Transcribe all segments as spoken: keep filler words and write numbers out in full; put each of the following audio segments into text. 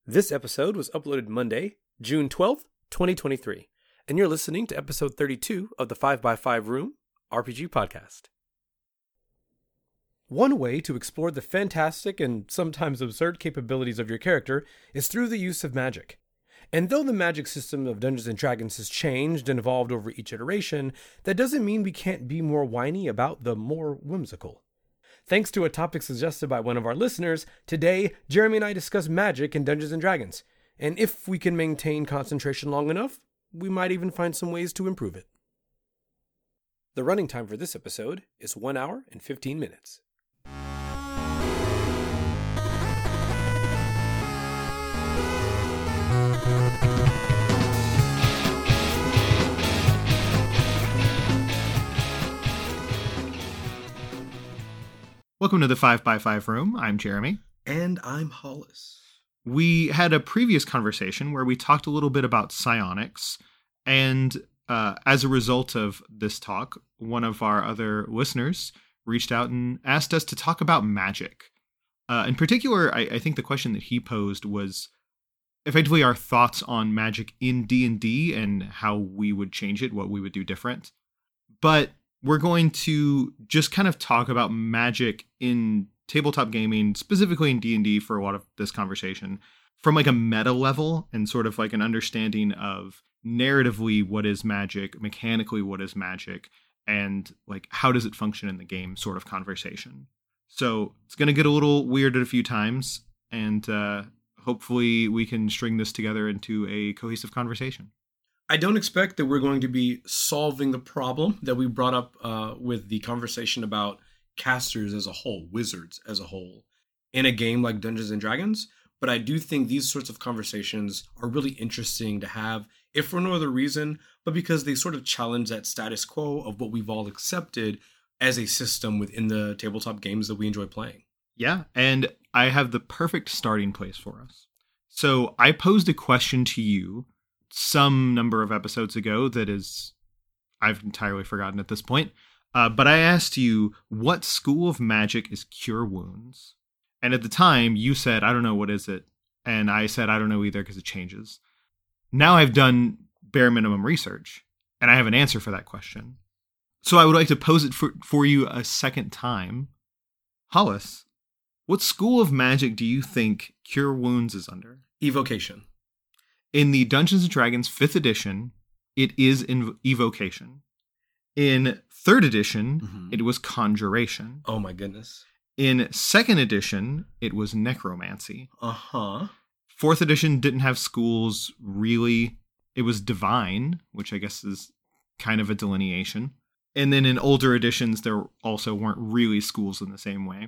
This episode was uploaded Monday, June twelfth, twenty twenty-three, and you're listening to episode thirty-two of the five by five Room R P G podcast. One way to explore the fantastic and sometimes absurd capabilities of your character is through the use of magic. And though the magic system of Dungeons and Dragons has changed and evolved over each iteration, that doesn't mean we can't be more whiny about the more whimsical. Thanks to a topic suggested by one of our listeners, today Jeremy and I discuss magic in Dungeons and Dragons. And if we can maintain concentration long enough, we might even find some ways to improve it. The running time for this episode is one hour and fifteen minutes. Welcome to the five by five Room. I'm Jeremy. And I'm Hollis. We had a previous conversation where we talked a little bit about psionics, and uh, as a result of this talk, one of our other listeners reached out and asked us to talk about magic. Uh, in particular, I, I think the question that he posed was effectively our thoughts on magic in D and D and how we would change it, what we would do different. But we're going to just kind of talk about magic in tabletop gaming, specifically in D and D for a lot of this conversation, from like a meta level and sort of like an understanding of narratively what is magic, mechanically what is magic, and like how does it function in the game sort of conversation. So it's going to get a little weird at a few times, and uh, hopefully we can string this together into a cohesive conversation. I don't expect that we're going to be solving the problem that we brought up uh, with the conversation about casters as a whole, wizards as a whole, in a game like Dungeons and Dragons. But I do think these sorts of conversations are really interesting to have, if for no other reason, but because they sort of challenge that status quo of what we've all accepted as a system within the tabletop games that we enjoy playing. Yeah, and I have the perfect starting place for us. So I posed a question to you some number of episodes ago that is, I've entirely forgotten at this point. Uh, but I asked you, what school of magic is Cure Wounds? And at the time, you said, I don't know, what is it? And I said, I don't know either because it changes. Now I've done bare minimum research, and I have an answer for that question. So I would like to pose it for, for you a second time. Hollis, what school of magic do you think Cure Wounds is under? Evocation. In the Dungeons and Dragons fifth edition, it is in Evocation. In third edition, mm-hmm. it was Conjuration. Oh my goodness. In second edition, it was Necromancy. Uh-huh. Fourth edition didn't have schools, really. It was Divine, which I guess is kind of a delineation. And then in older editions, there also weren't really schools in the same way.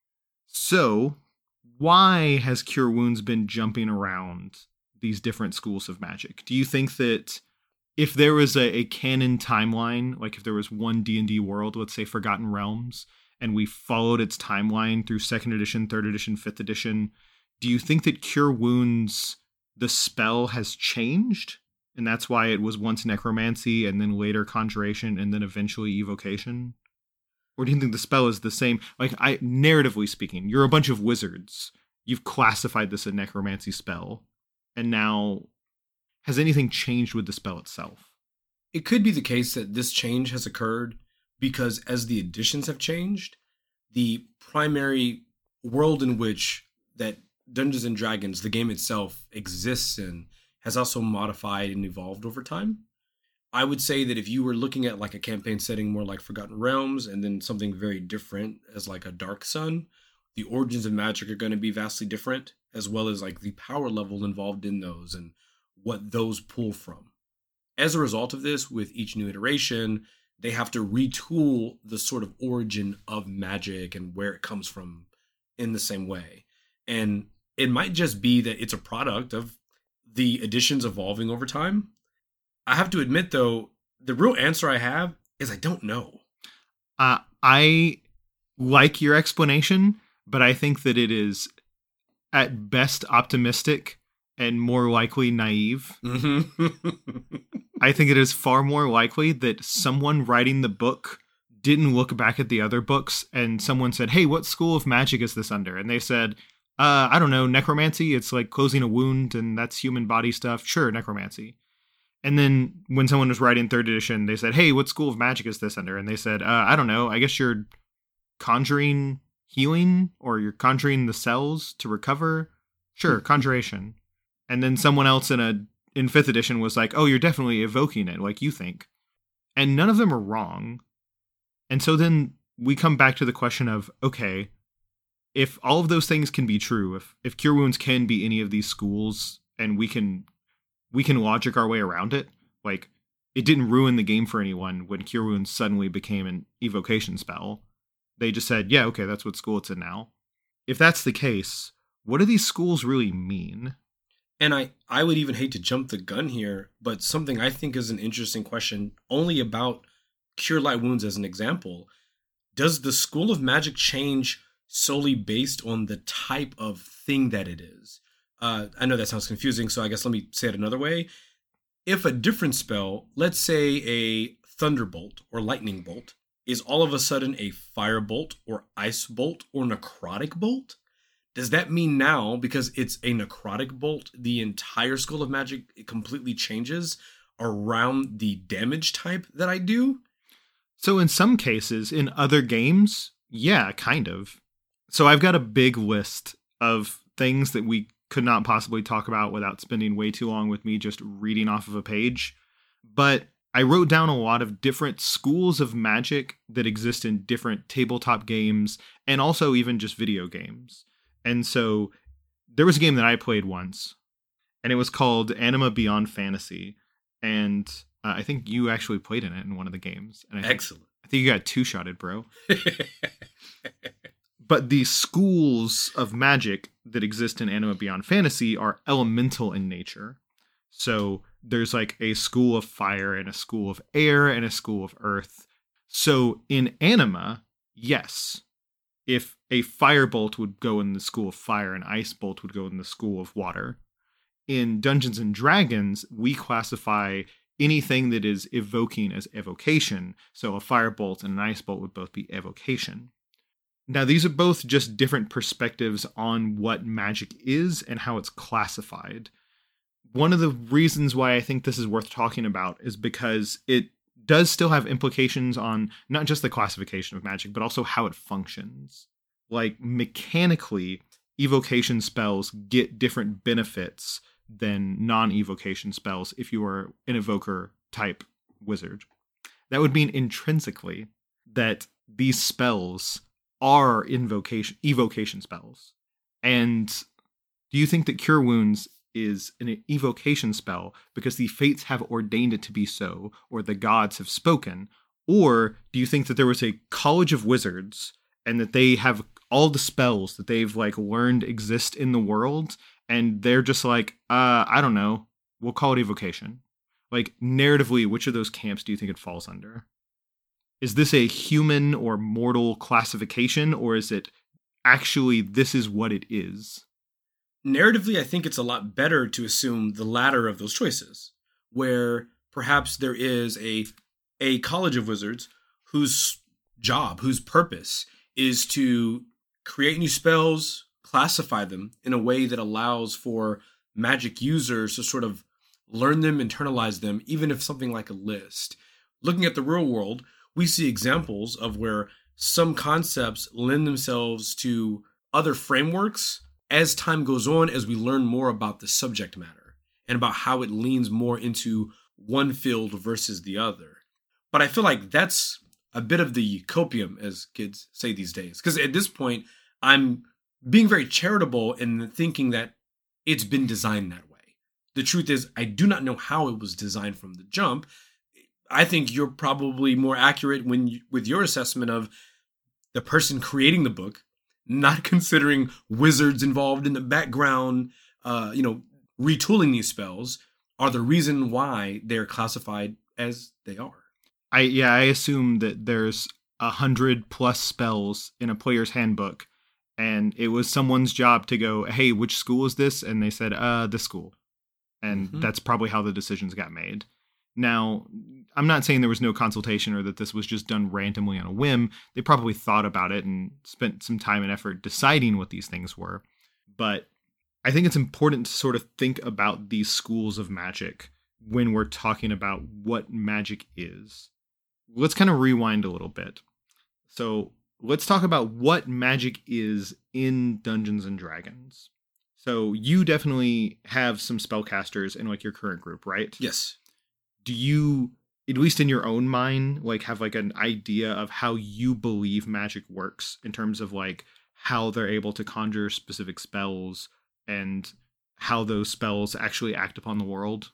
So, why has Cure Wounds been jumping around these different schools of magic? Do you think that if there was a, a canon timeline, like if there was one D and D world, let's say Forgotten Realms, and we followed its timeline through second edition, third edition, fifth edition, do you think that Cure Wounds, the spell, has changed? And that's why it was once Necromancy, and then later Conjuration, and then eventually Evocation? Or do you think the spell is the same? Like, I, narratively speaking, you're a bunch of wizards. You've classified this a Necromancy spell. And now, has anything changed with the spell itself? It could be the case that this change has occurred because as the editions have changed, the primary world in which that Dungeons and Dragons, the game itself, exists in, has also modified and evolved over time. I would say that if you were looking at like a campaign setting more like Forgotten Realms and then something very different as like a Dark Sun, the origins of magic are going to be vastly different, as well as like the power level involved in those and what those pull from. As a result of this, with each new iteration, they have to retool the sort of origin of magic and where it comes from in the same way. And it might just be that it's a product of the editions evolving over time. I have to admit, though, the real answer I have is I don't know. Uh, I like your explanation, but I think that it is at best optimistic and more likely naive. Mm-hmm. I think it is far more likely that someone writing the book didn't look back at the other books and someone said, hey, what school of magic is this under? And they said, uh, I don't know, necromancy. It's like closing a wound and that's human body stuff. Sure, necromancy. And then when someone was writing third edition, they said, hey, what school of magic is this under? And they said, uh, I don't know. I guess you're conjuring healing, or you're conjuring the cells to recover. Sure, conjuration. And then someone else in a in fifth edition was like, oh, you're definitely evoking it, like you think. And none of them are wrong. And so then we come back to the question of, okay, if all of those things can be true, if if Cure Wounds can be any of these schools, and we can we can logic our way around it, like, it didn't ruin the game for anyone when Cure Wounds suddenly became an evocation spell. They just said, yeah, okay, that's what school it's in now. If that's the case, what do these schools really mean? And I, I would even hate to jump the gun here, but something I think is an interesting question, only about Cure Light Wounds as an example. Does the school of magic change solely based on the type of thing that it is? Uh, I know that sounds confusing, so I guess let me say it another way. If a different spell, let's say a Thunderbolt or Lightning Bolt, is all of a sudden a Firebolt or Ice Bolt or Necrotic Bolt, does that mean now, because it's a Necrotic Bolt, the entire school of magic completely changes around the damage type that I do? So in some cases, in other games, yeah, kind of. So I've got a big list of things that we could not possibly talk about without spending way too long with me just reading off of a page. But I wrote down a lot of different schools of magic that exist in different tabletop games and also even just video games. And so there was a game that I played once, and it was called Anima Beyond Fantasy. And uh, I think you actually played in it in one of the games. And I think, Excellent. I think you got two-shotted, bro. But the schools of magic that exist in Anima Beyond Fantasy are elemental in nature. So there's like a school of fire and a school of air and a school of earth. So in Anima, yes, if a firebolt would go in the school of fire, an ice bolt would go in the school of water. In Dungeons and Dragons, we classify anything that is evoking as evocation. So a firebolt and an ice bolt would both be evocation. Now, these are both just different perspectives on what magic is and how it's classified. One of the reasons why I think this is worth talking about is because it does still have implications on not just the classification of magic, but also how it functions. Like, mechanically, evocation spells get different benefits than non-evocation spells if you are an evoker type wizard. That would mean intrinsically that these spells are invocation evocation spells. And do you think that Cure Wounds is an evocation spell because the fates have ordained it to be so, or the gods have spoken? Or do you think that there was a college of wizards and that they have all the spells that they've like learned exist in the world, and they're just like, uh, I don't know, we'll call it evocation? Like, narratively, which of those camps do you think it falls under? Is this a human or mortal classification, or is it actually this is what it is? Narratively, I think it's a lot better to assume the latter of those choices, where perhaps there is a a college of wizards whose job, whose purpose is to create new spells, classify them in a way that allows for magic users to sort of learn them, internalize them, even if something like a list. Looking at the real world, we see examples of where some concepts lend themselves to other frameworks as time goes on, as we learn more about the subject matter and about how it leans more into one field versus the other. But I feel like that's a bit of the copium, as kids say these days. Because at this point, I'm being very charitable in thinking that it's been designed that way. The truth is, I do not know how it was designed from the jump. I think you're probably more accurate when you, with your assessment of the person creating the book, not considering wizards involved in the background, uh, you know, retooling these spells are the reason why they're classified as they are. I yeah, I assume that there's a hundred plus spells in a player's handbook, and it was someone's job to go, hey, which school is this? And they said, uh, this school. And mm-hmm. That's probably how the decisions got made. Now, I'm not saying there was no consultation or that this was just done randomly on a whim. They probably thought about it and spent some time and effort deciding what these things were. But I think it's important to sort of think about these schools of magic when we're talking about what magic is. Let's kind of rewind a little bit. So let's talk about what magic is in Dungeons and Dragons. So you definitely have some spellcasters in like your current group, right? Yes. Do you, at least in your own mind, like have like an idea of how you believe magic works in terms of like how they're able to conjure specific spells and how those spells actually act upon the world?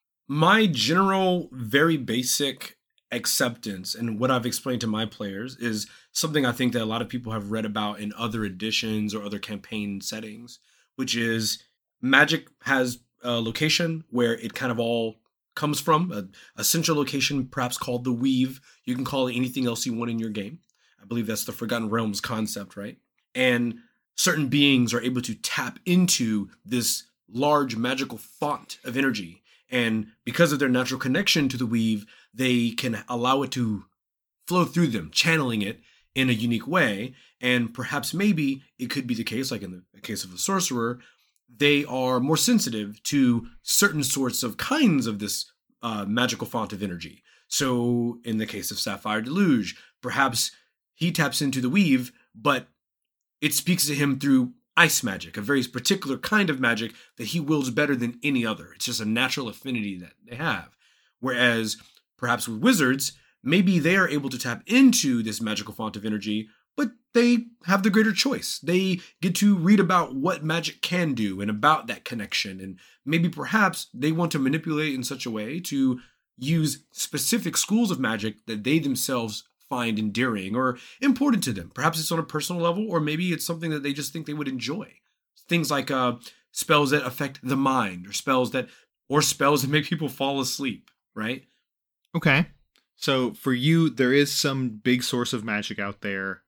My general, very basic acceptance and what I've explained to my players is something I think that a lot of people have read about in other editions or other campaign settings, which is magic has a location where it kind of all comes from, a, a central location perhaps called the Weave. You can call it anything else you want in your game. I believe that's the Forgotten Realms concept, right? And certain beings are able to tap into this large magical font of energy. And because of their natural connection to the Weave, they can allow it to flow through them, channeling it in a unique way. And perhaps maybe it could be the case, like in the case of a sorcerer, they are more sensitive to certain sorts of kinds of this uh, magical font of energy. So in the case of Sapphire Deluge, perhaps he taps into the Weave, but it speaks to him through ice magic, a very particular kind of magic that he wields better than any other. It's just a natural affinity that they have. Whereas perhaps with wizards, maybe they are able to tap into this magical font of energy, but they have the greater choice. They get to read about what magic can do and about that connection. And maybe perhaps they want to manipulate in such a way to use specific schools of magic that they themselves find endearing or important to them. Perhaps it's on a personal level, or maybe it's something that they just think they would enjoy. Things like uh, spells that affect the mind, or spells that, or spells that make people fall asleep, right? Okay. So for you, there is some big source of magic out there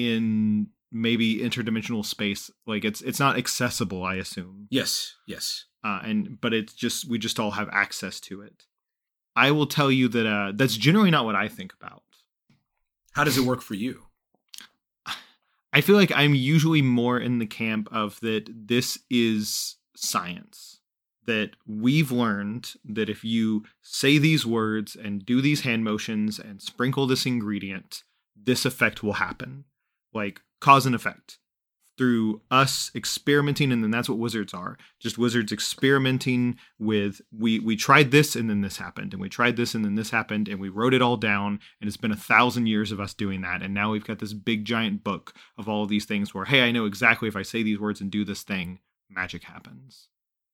in maybe interdimensional space. Like it's it's not accessible, I assume. Yes, yes. Uh, and but it's just we just all have access to it. I will tell you that uh, that's generally not what I think about. How does it work for you? I feel like I'm usually more in the camp of that this is science. That we've learned that if you say these words and do these hand motions and sprinkle this ingredient, this effect will happen. Like cause and effect. Through us experimenting, and then that's what wizards are. Just wizards experimenting with, we we tried this and then this happened, and we tried this and then this happened, and we wrote it all down, and it's been a thousand years of us doing that, and now we've got this big giant book of all of these things where, hey, I know exactly if I say these words and do this thing, magic happens.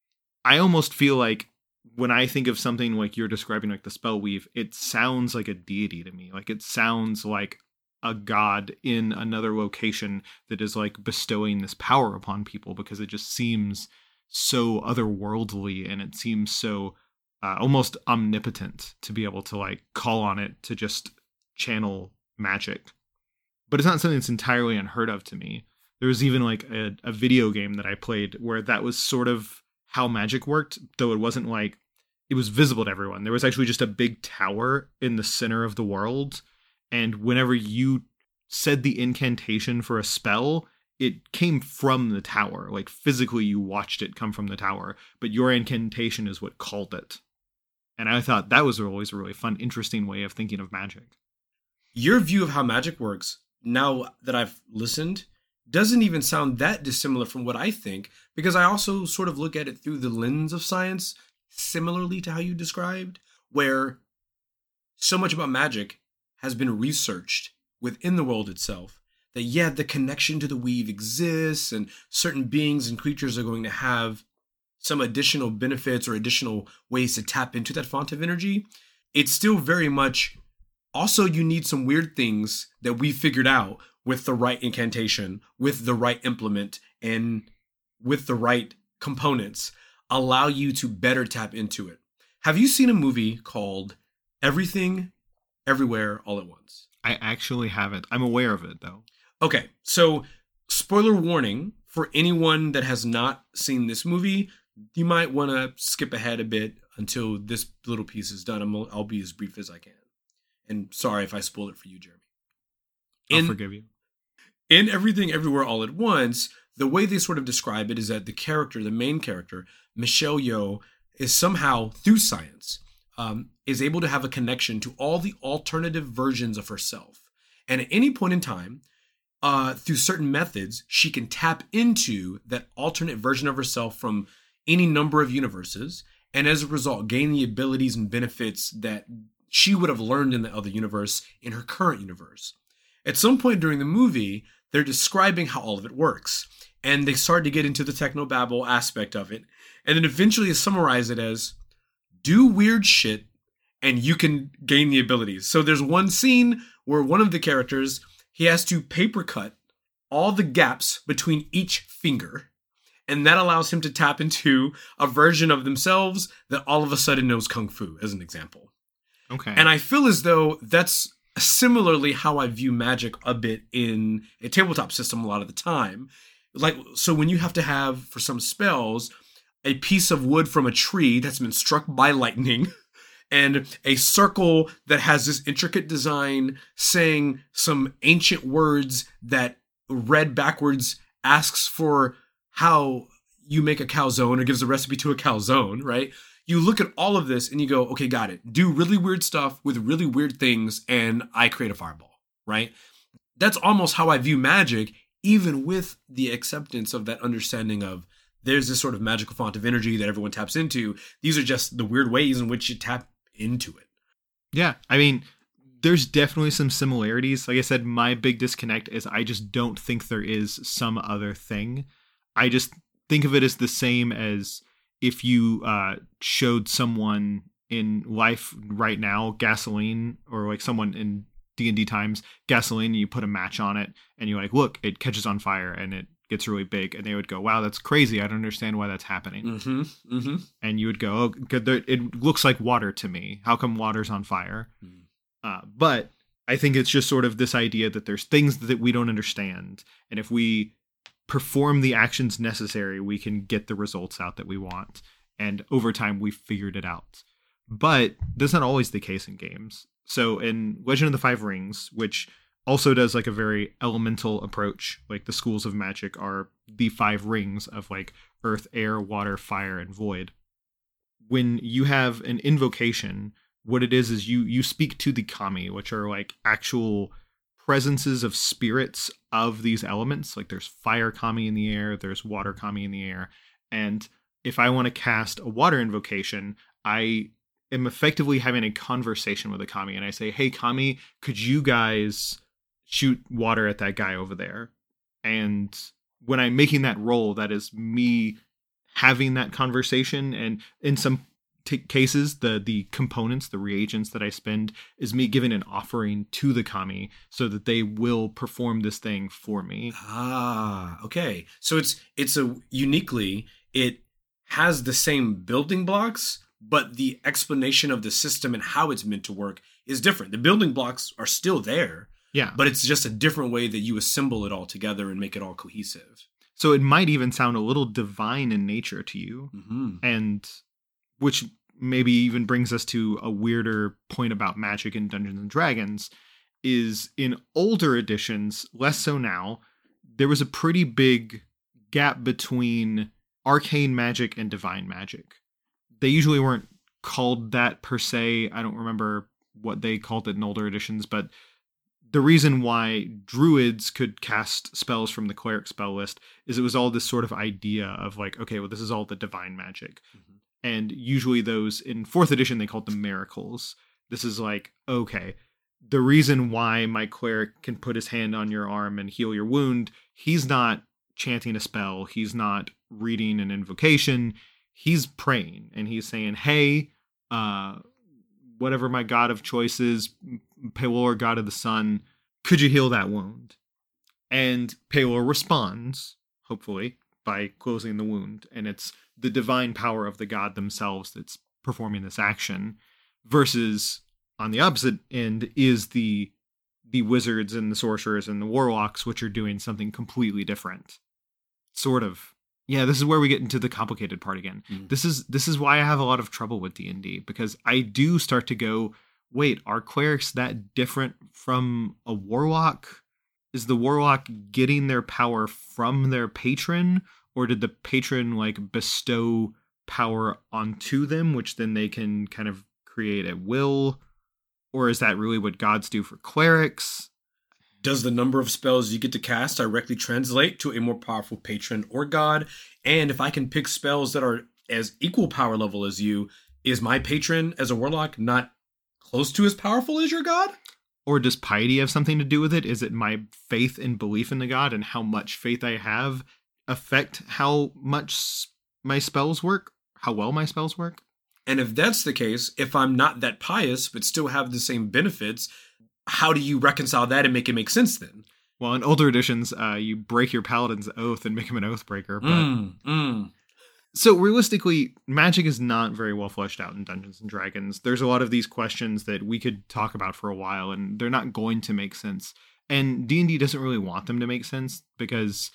I almost feel like when I think of something like you're describing, like the spell weave, it sounds like a deity to me. Like it sounds like a god in another location that is like bestowing this power upon people, because it just seems so otherworldly and it seems so uh, almost omnipotent to be able to like call on it to just channel magic. But it's not something that's entirely unheard of to me. There was even like a, a video game that I played where that was sort of how magic worked, though it wasn't like it was visible to everyone. There was actually just a big tower in the center of the world. And whenever you said the incantation for a spell, it came from the tower. Like physically you watched it come from the tower, but your incantation is what called it. And I thought that was always a really fun, interesting way of thinking of magic. Your view of how magic works, now that I've listened, doesn't even sound that dissimilar from what I think, because I also sort of look at it through the lens of science, similarly to how you described, where so much about magic has been researched within the world itself, that yeah, the connection to the Weave exists and certain beings and creatures are going to have some additional benefits or additional ways to tap into that font of energy. It's still very much, also you need some weird things that we figured out with the right incantation, with the right implement, and with the right components, allow you to better tap into it. Have you seen a movie called Everything Everywhere All at Once? I actually haven't. I'm aware of it, though. Okay, so spoiler warning for anyone that has not seen this movie, you might want to skip ahead a bit until this little piece is done. I'm, I'll be as brief as I can. And sorry if I spoiled it for you, Jeremy. I'll In, forgive you. In Everything Everywhere All at Once, the way they sort of describe it is that the character, the main character, Michelle Yeoh, is somehow, through science, um, is able to have a connection to all the alternative versions of herself. And at any point in time, uh, through certain methods, she can tap into that alternate version of herself from any number of universes, and as a result, gain the abilities and benefits that she would have learned in the other universe in her current universe. At some point during the movie, they're describing how all of it works, and they start to get into the technobabble aspect of it, and then eventually summarize it as, do weird shit, and you can gain the abilities. So there's one scene where one of the characters, he has to paper cut all the gaps between each finger, and that allows him to tap into a version of themselves that all of a sudden knows Kung Fu, as an example. Okay. And I feel as though that's similarly how I view magic a bit in a tabletop system a lot of the time. Like, so when you have to have, for some spells, a piece of wood from a tree that's been struck by lightning and a circle that has this intricate design saying some ancient words that read backwards asks for how you make a calzone or gives a recipe to a calzone, right? You look at all of this and you go, okay, got it. Do really weird stuff with really weird things and I create a fireball, right? That's almost how I view magic, even with the acceptance of that understanding of there's this sort of magical font of energy that everyone taps into. These are just the weird ways in which you tap into it. Yeah, I mean, there's definitely some similarities. Like I said, my big disconnect is I just don't think there is some other thing. I just think of it as the same as if you uh, showed someone in life right now gasoline, or like someone in D and D times gasoline, and you put a match on it and you're like, look, it catches on fire and it gets really big, and they would go, wow, that's crazy, I don't understand why that's happening. Mm-hmm, mm-hmm. And you would go, oh, good, there, it looks like water to me, how come water's on fire? Mm. Uh, but I think it's just sort of this idea that there's things that we don't understand, and if we perform the actions necessary, we can get the results out that we want. And over time, we've figured it out. But that's not always the case in games. So in Legend of the Five Rings, which also does like a very elemental approach, like the schools of magic are the five rings of like earth, air, water, fire, and void. When you have an invocation, what it is is you you speak to the kami, which are like actual presences of spirits of these elements. Like there's fire kami in the air, there's water kami in the air. And if I want to cast a water invocation, I am effectively having a conversation with a kami, and I say, hey kami, could you guys shoot water at that guy over there? And when I'm making that roll, that is me having that conversation. And in some t- cases, the the components, the reagents that I spend is me giving an offering to the kami so that they will perform this thing for me. Ah, okay. So it's it's a uniquely, it has the same building blocks, but the explanation of the system and how it's meant to work is different. The building blocks are still there. Yeah. But it's just a different way that you assemble it all together and make it all cohesive. So it might even sound a little divine in nature to you. Mm-hmm. And which maybe even brings us to a weirder point about magic in Dungeons and Dragons is in older editions, less so now, there was a pretty big gap between arcane magic and divine magic. They usually weren't called that per se. I don't remember what they called it in older editions, but the reason why druids could cast spells from the cleric spell list is it was all this sort of idea of like, okay, well, this is all the divine magic. Mm-hmm. And usually those in fourth edition, they called them miracles. This is like, okay, the reason why my cleric can put his hand on your arm and heal your wound, he's not chanting a spell. He's not reading an invocation. He's praying and he's saying, hey, uh, whatever my god of choice is, Pelor, god of the sun, could you heal that wound? And Pelor responds, hopefully, by closing the wound. And it's the divine power of the god themselves that's performing this action. Versus, on the opposite end, is the the wizards and the sorcerers and the warlocks, which are doing something completely different. Sort of. Yeah, this is where we get into the complicated part again. Mm. This is this is why I have a lot of trouble with D and D, because I do start to go, wait, are clerics that different from a warlock? is the warlock getting their power from their patron, or did the patron like bestow power onto them, which then they can kind of create at will? Or is that really what gods do for clerics? Does the number of spells you get to cast directly translate to a more powerful patron or god? And if I can pick spells that are as equal power level as you, is my patron as a warlock not close to as powerful as your god? Or does piety have something to do with it? Is it my faith and belief in the god and how much faith I have affect how much my spells work? How well my spells work? And if that's the case, if I'm not that pious but still have the same benefits, how do you reconcile that and make it make sense then? Well, in older editions, uh, you break your paladin's oath and make him an oath breaker. But... Mm, mm. So realistically, magic is not very well fleshed out in Dungeons and Dragons. There's a lot of these questions that we could talk about for a while, and they're not going to make sense. And D and D doesn't really want them to make sense because...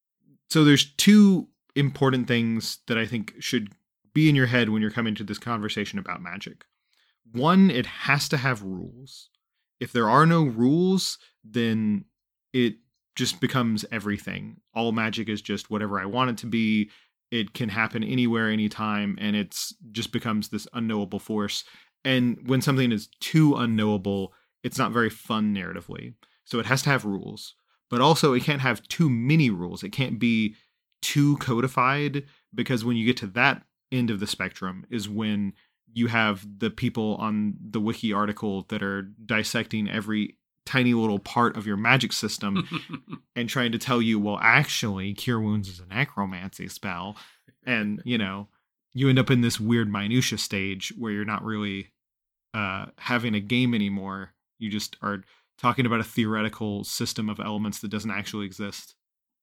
So there's two important things that I think should be in your head when you're coming to this conversation about magic. One, it has to have rules. If there are no rules, then it just becomes everything. All magic is just whatever I want it to be. It can happen anywhere, anytime, and it's just becomes this unknowable force. And when something is too unknowable, it's not very fun narratively. So it has to have rules. But also, it can't have too many rules. It can't be too codified, because when you get to that end of the spectrum is when you have the people on the wiki article that are dissecting every tiny little part of your magic system and trying to tell you, well, actually, Cure Wounds is a necromancy spell. And, you know, you end up in this weird minutia stage where you're not really uh, having a game anymore. You just are talking about a theoretical system of elements that doesn't actually exist.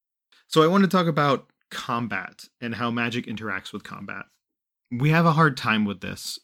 So I want to talk about combat and how magic interacts with combat. We have a hard time with this.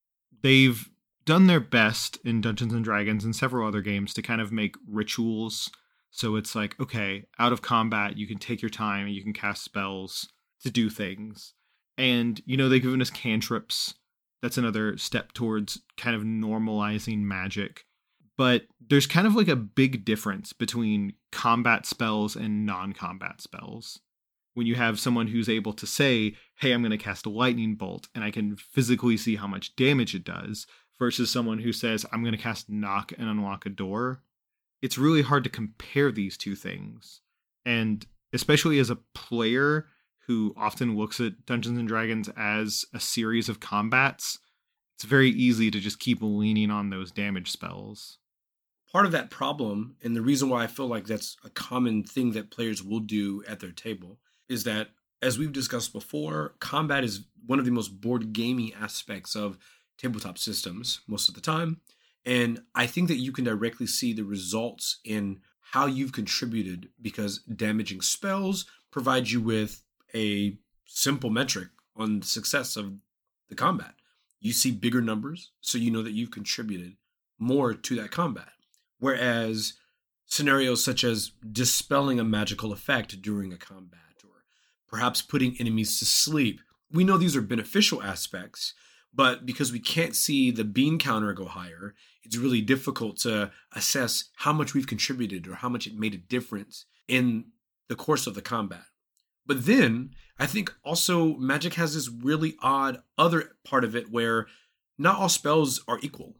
They've done their best in Dungeons and Dragons and several other games to kind of make rituals. So it's like, okay, out of combat, you can take your time and you can cast spells to do things. And, you know, they've given us cantrips. That's another step towards kind of normalizing magic. But there's kind of like a big difference between combat spells and non-combat spells. When you have someone who's able to say, hey, I'm going to cast a lightning bolt and I can physically see how much damage it does, versus someone who says, I'm going to cast knock and unlock a door. It's really hard to compare these two things. And especially as a player who often looks at Dungeons and Dragons as a series of combats, it's very easy to just keep leaning on those damage spells. Part of that problem, and the reason why I feel like that's a common thing that players will do at their table, is that, as we've discussed before, combat is one of the most board gamey aspects of tabletop systems most of the time. And I think that you can directly see the results in how you've contributed, because damaging spells provide you with a simple metric on the success of the combat. You see bigger numbers, so you know that you've contributed more to that combat. Whereas scenarios such as dispelling a magical effect during a combat, or perhaps putting enemies to sleep, we know these are beneficial aspects, but because we can't see the bean counter go higher, it's really difficult to assess how much we've contributed or how much it made a difference in the course of the combat. But then I think also magic has this really odd other part of it where not all spells are equal.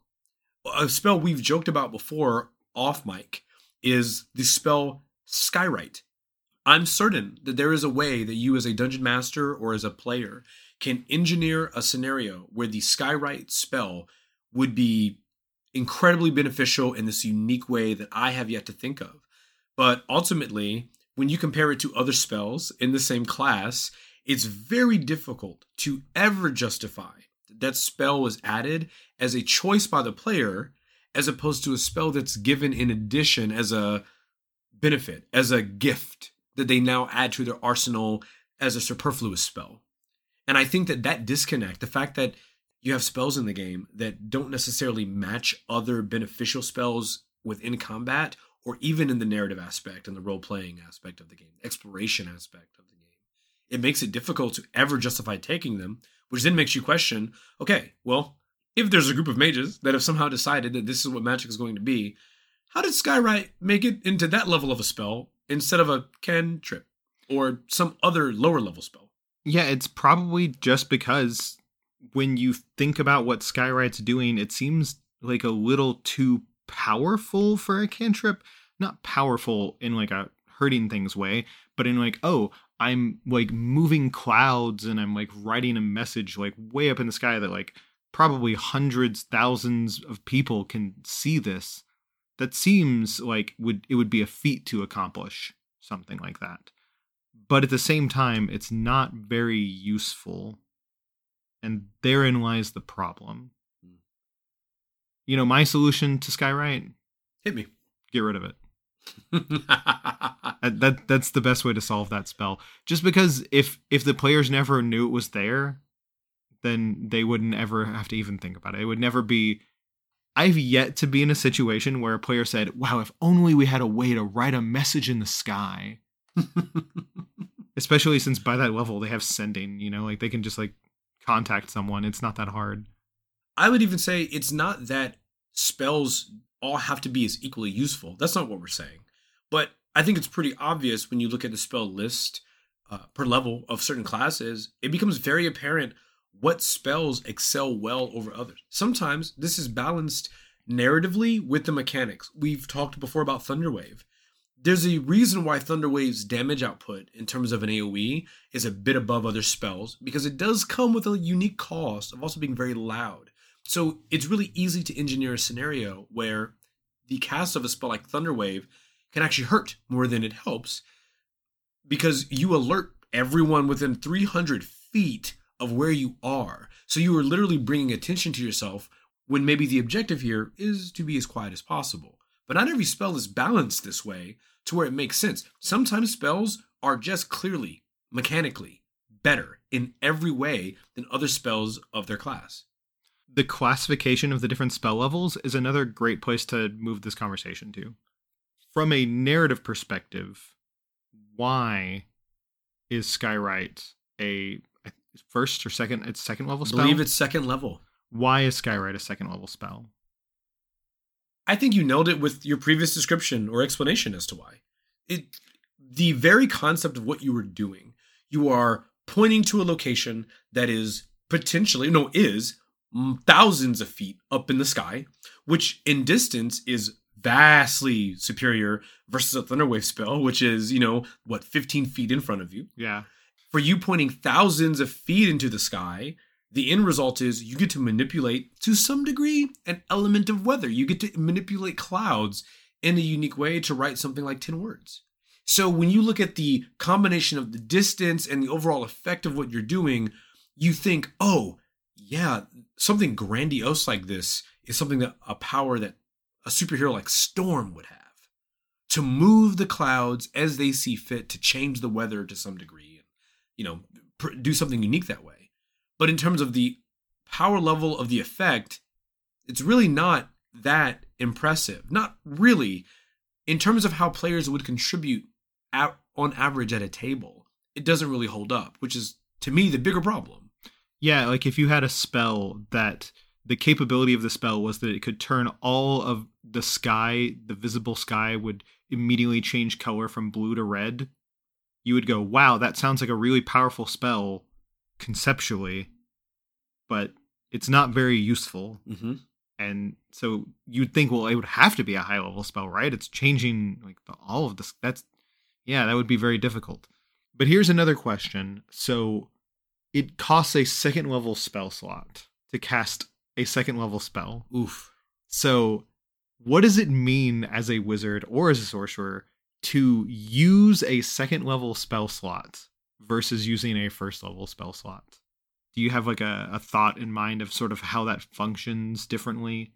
A spell we've joked about before off mic is the spell Skywrite. I'm certain that there is a way that you as a dungeon master or as a player can engineer a scenario where the Skywrite spell would be incredibly beneficial in this unique way that I have yet to think of. But ultimately, when you compare it to other spells in the same class, it's very difficult to ever justify that that spell was added as a choice by the player, as opposed to a spell that's given in addition as a benefit, as a gift that they now add to their arsenal as a superfluous spell. And I think that that disconnect, the fact that you have spells in the game that don't necessarily match other beneficial spells within combat, or even in the narrative aspect and the role-playing aspect of the game, exploration aspect of the game, it makes it difficult to ever justify taking them, which then makes you question, okay, well, if there's a group of mages that have somehow decided that this is what magic is going to be, how did Skywrite make it into that level of a spell instead of a cantrip or some other lower level spell? Yeah, it's probably just because when you think about what Skywrite's doing, it seems like a little too powerful for a cantrip. Not powerful in like a hurting things way, but in like, oh, I'm like moving clouds and I'm like writing a message like way up in the sky that like probably hundreds, thousands of people can see this. That seems like would it would be a feat to accomplish something like that. But at the same time, it's not very useful. And therein lies the problem. You know, my solution to Skywrite? Hit me. Get rid of it. that that's the best way to solve that spell. Just because if if the players never knew it was there, then they wouldn't ever have to even think about it. It would never be. I've yet to be in a situation where a player said, "Wow, if only we had a way to write a message in the sky." Especially since by that level they have sending. You know, like they can just like contact someone. It's not that hard. I would even say it's not that spells all have to be as equally useful. That's not what we're saying. But I think it's pretty obvious when you look at the spell list uh, per level of certain classes, it becomes very apparent what spells excel well over others. Sometimes this is balanced narratively with the mechanics. We've talked before about Thunderwave. There's a reason why Thunderwave's damage output in terms of an AoE is a bit above other spells, because it does come with a unique cost of also being very loud. So it's really easy to engineer a scenario where the cast of a spell like Thunderwave can actually hurt more than it helps, because you alert everyone within three hundred feet of where you are. So you are literally bringing attention to yourself when maybe the objective here is to be as quiet as possible. But not every spell is balanced this way to where it makes sense. Sometimes spells are just clearly, mechanically, better in every way than other spells of their class. The classification of the different spell levels is another great place to move this conversation to. From a narrative perspective, why is Skywrite a first or second, it's second level spell? I believe it's second level. Why is Skywrite a second level spell? I think you nailed it with your previous description or explanation as to why. It, the very concept of what you were doing, you are pointing to a location that is potentially, no, is thousands of feet up in the sky, which in distance is vastly superior versus a Thunderwave spell, which is, you know, what, fifteen feet in front of you. Yeah. For you pointing thousands of feet into the sky, the end result is you get to manipulate, to some degree, an element of weather. You get to manipulate clouds in a unique way to write something like ten words. So when you look at the combination of the distance and the overall effect of what you're doing, you think, oh, yeah, something grandiose like this is something that a power that a superhero like Storm would have. To move the clouds as they see fit, to change the weather to some degree, and, you know, pr- do something unique that way. But in terms of the power level of the effect, it's really not that impressive. Not really. In terms of how players would contribute at, on average at a table, it doesn't really hold up, which is, to me, the bigger problem. Yeah, like if you had a spell that the capability of the spell was that it could turn all of the sky, the visible sky, would immediately change color from blue to red, you would go, wow, that sounds like a really powerful spell conceptually, but it's not very useful. Mm-hmm. And so you'd think, well, it would have to be a high level spell, right? It's changing like the, all of this. That's, yeah, that would be very difficult. But here's another question. So it costs a second level spell slot to cast a second level spell. Oof. So what does it mean as a wizard or as a sorcerer to use a second level spell slot versus using a first level spell slot? Do you have like a, a thought in mind of sort of how that functions differently?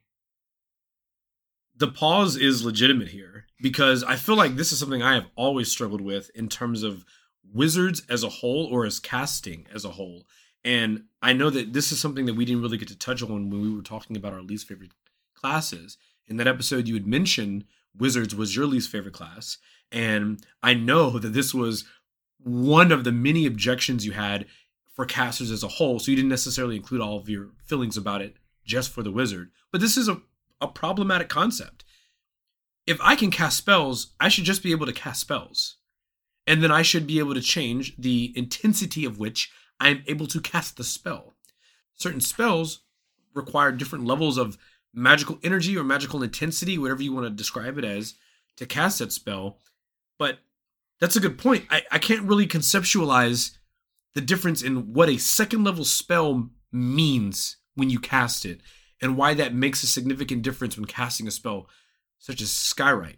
The pause is legitimate here because I feel like this is something I have always struggled with in terms of wizards as a whole or as casting as a whole. And I know that this is something that we didn't really get to touch on when we were talking about our least favorite classes. In that episode, you had mentioned wizards was your least favorite class. And I know that this was one of the many objections you had for casters as a whole. So you didn't necessarily include all of your feelings about it just for the wizard. But this is a, a problematic concept. if I can cast spells, I should just be able to cast spells. And then I should be able to change the intensity of which I'm able to cast the spell. Certain spells require different levels of magical energy or magical intensity, whatever you want to describe it as, to cast that spell. But that's a good point. I, I can't really conceptualize the difference in what a second level spell means when you cast it, and why that makes a significant difference when casting a spell such as Skywrite.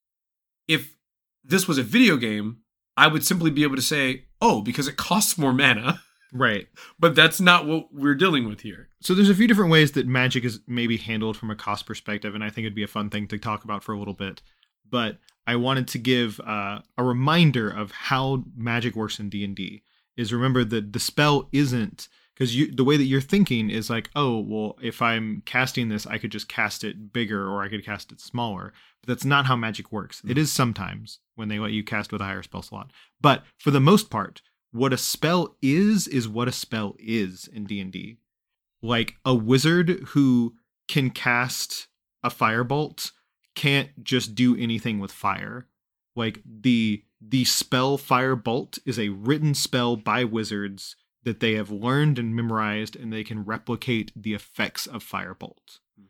If this was a video game, I would simply be able to say, oh, because it costs more mana. Right. But that's not what we're dealing with here. So there's a few different ways that Magic is maybe handled from a cost perspective, and I think it'd be a fun thing to talk about for a little bit. But I wanted to give uh, a reminder of how Magic works in D and D. Is remember that the spell isn't, because you the way that you're thinking is like, oh, well, if I'm casting this, I could just cast it bigger or I could cast it smaller. But that's not how Magic works. Mm-hmm. It is sometimes when they let you cast with a higher spell slot. But for the most part, what a spell is, is what a spell is in D and D. Like, a wizard who can cast a firebolt can't just do anything with fire. Like, the the spell Firebolt is a written spell by wizards that they have learned and memorized, and they can replicate the effects of Firebolt. Mm.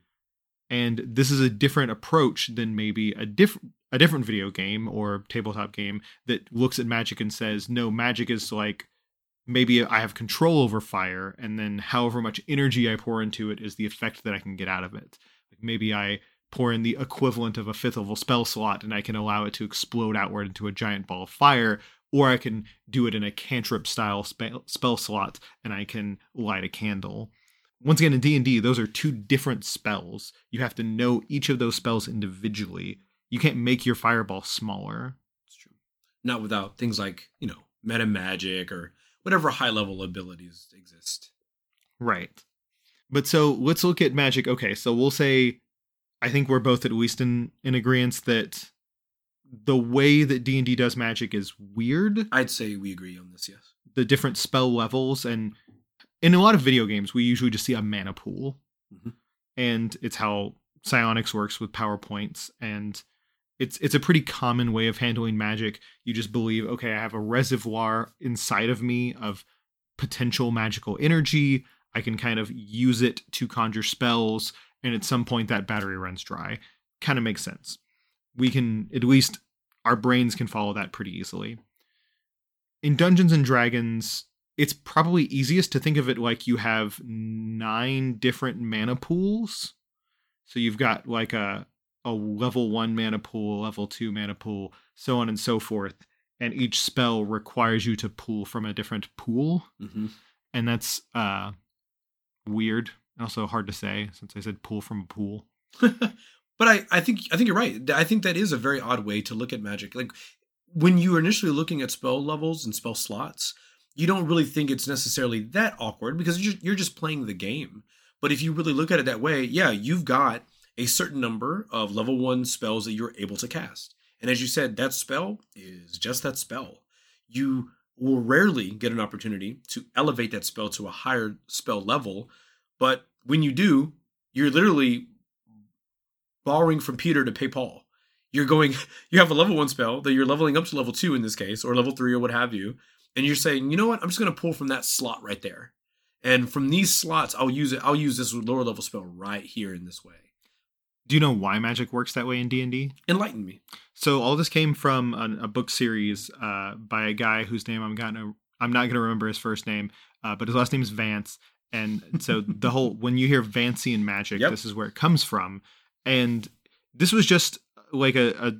And this is a different approach than maybe a different a different video game or tabletop game that looks at Magic and says, no, Magic is like, maybe I have control over fire, and then however much energy I pour into it is the effect that I can get out of it. Like, maybe I pour in the equivalent of a fifth level spell slot and I can allow it to explode outward into a giant ball of fire, or I can do it in a cantrip style spell, spell slot and I can light a candle. Once again, in D and D, those are two different spells. You have to know each of those spells individually. You can't make your fireball smaller. That's true. Not without things like, you know, meta magic or whatever high level abilities exist. Right. But so let's look at Magic. Okay, so we'll say, I think we're both at least in, in agreement that the way that D and D does Magic is weird. I'd say we agree on this, yes. The different spell levels, and in a lot of video games, we usually just see a mana pool. Mm-hmm. And it's how Psionics works with power points, and it's it's a pretty common way of handling Magic. You just believe, okay, I have a reservoir inside of me of potential magical energy. I can kind of use it to conjure spells, and at some point that battery runs dry. Kind of makes sense. We can, at least our brains can follow that pretty easily. In Dungeons and Dragons, it's probably easiest to think of it like you have nine different mana pools. So you've got like a, a level one mana pool, a level two mana pool, so on and so forth. And each spell requires you to pull from a different pool. Mm-hmm. And that's uh, weird. Also hard to say, since I said pull from a pool. But I, I think I think you're right. I think that is a very odd way to look at Magic. Like, when you're initially looking at spell levels and spell slots, you don't really think it's necessarily that awkward because you're, you're just playing the game. But if you really look at it that way, yeah, you've got a certain number of level one spells that you're able to cast. And as you said, that spell is just that spell. You will rarely get an opportunity to elevate that spell to a higher spell level. But when you do, you're literally borrowing from Peter to pay Paul. You're going, you have a level one spell that you're leveling up to level two in this case, or level three or what have you. And you're saying, you know what? I'm just going to pull from that slot right there. And from these slots, I'll use it. I'll use this lower level spell right here in this way. Do you know why Magic works that way in D and D? Enlighten me. So all this came from a, a book series uh, by a guy whose name I'm gonna I'm not going to remember his first name, uh, but his last name is Vance. And so the whole, when you hear Vancian magic, yep. This is where it comes from. And this was just like a, a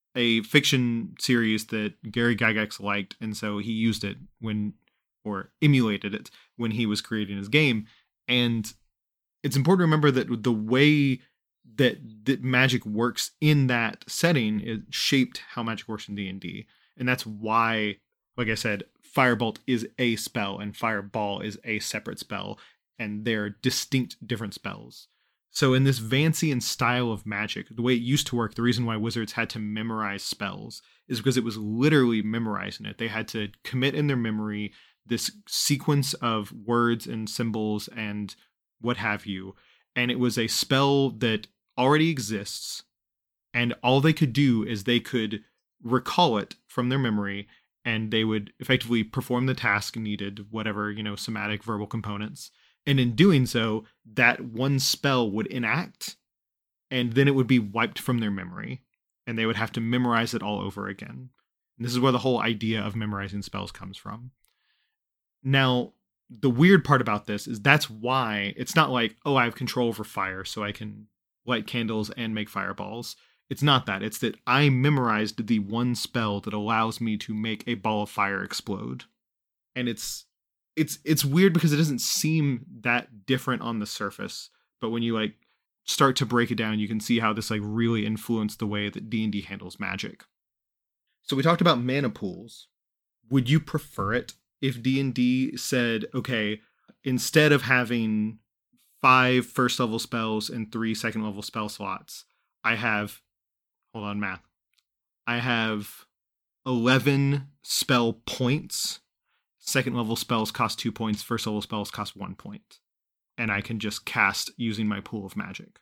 a fiction series that Gary Gygax liked, and so he used it when, or emulated it when he was creating his game. And it's important to remember that the way that, that Magic works in that setting is shaped how Magic works in D and D. And that's why, like I said, Firebolt is a spell and Fireball is a separate spell, and they're distinct different spells. So in this Vancian style of Magic, the way it used to work, the reason why wizards had to memorize spells is because it was literally memorizing it. They had to commit in their memory this sequence of words and symbols and what have you. And it was a spell that already exists, And all they could do is they could recall it from their memory, and they would effectively perform the task needed, whatever, you know, somatic verbal components. And in doing so, that one spell would enact, and then it would be wiped from their memory, and they would have to memorize it all over again. And this is where the whole idea of memorizing spells comes from. Now, the weird part about this is that's why it's not like, oh, I have control over fire, so I can light candles and make fireballs. It's not that. It's that I memorized the one spell that allows me to make a ball of fire explode. And it's it's it's weird because it doesn't seem that different on the surface, but when you like start to break it down, you can see how this like really influenced the way that D and D handles magic. So we talked about mana pools. Would you prefer it if D and D said, okay, instead of having five first level spells and three second level spell slots, I have, hold on, math. I have eleven spell points. Second level spells cost two points. First level spells cost one point. And I can just cast using my pool of magic.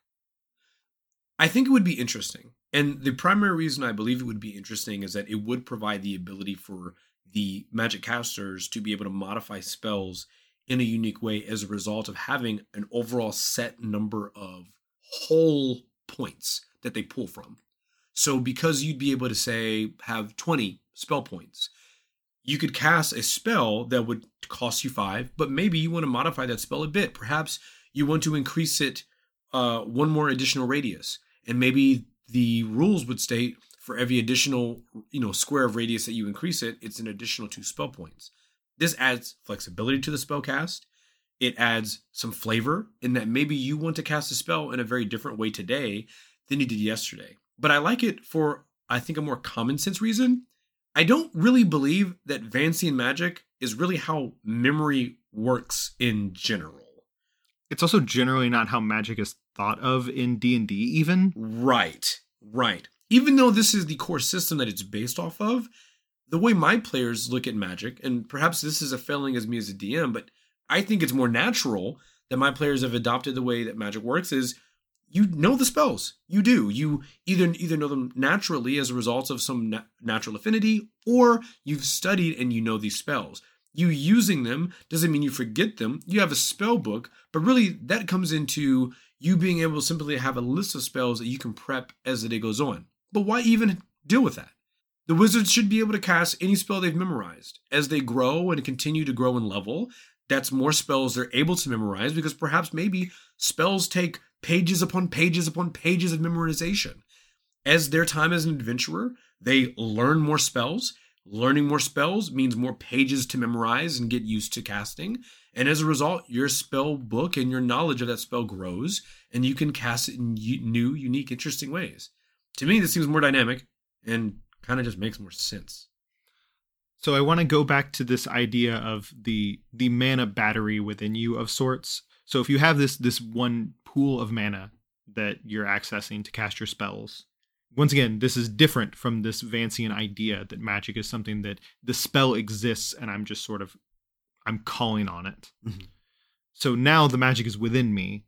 I think it would be interesting. And the primary reason I believe it would be interesting is that it would provide the ability for the magic casters to be able to modify spells in a unique way as a result of having an overall set number of whole points that they pull from. So because you'd be able to say have twenty spell points, you could cast a spell that would cost you five, but maybe you want to modify that spell a bit. Perhaps you want to increase it uh, one more additional radius. And maybe the rules would state for every additional, you know, square of radius that you increase it, it's an additional two spell points. This adds flexibility to the spell cast. It adds some flavor in that maybe you want to cast a spell in a very different way today than you did yesterday. But I like it for, I think, a more common sense reason. I don't really believe that Vancian magic is really how memory works in general. It's also generally not how magic is thought of in D and D even. Right, right. Even though this is the core system that it's based off of, the way my players look at magic, and perhaps this is a failing as me as a D M, but I think it's more natural that my players have adopted the way that magic works is you know the spells. You do. You either either know them naturally as a result of some na- natural affinity, or you've studied and you know these spells. You using them doesn't mean you forget them. You have a spell book, but really that comes into you being able to simply have a list of spells that you can prep as the day goes on. But why even deal with that? The wizards should be able to cast any spell they've memorized. As they grow and continue to grow in level, that's more spells they're able to memorize because perhaps maybe spells take pages upon pages upon pages of memorization. As their time as an adventurer, they learn more spells. Learning more spells means more pages to memorize and get used to casting. And as a result, your spell book and your knowledge of that spell grows, and you can cast it in new, unique, interesting ways. To me, this seems more dynamic and kind of just makes more sense. So I want to go back to this idea of the the mana battery within you of sorts. So if you have this this one pool of mana that you're accessing to cast your spells, once again, this is different from this Vancian idea that magic is something that the spell exists and I'm just sort of, I'm calling on it. Mm-hmm. So now the magic is within me.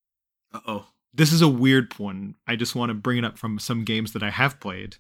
Uh-oh. This is a weird one. I just want to bring it up from some games that I have played.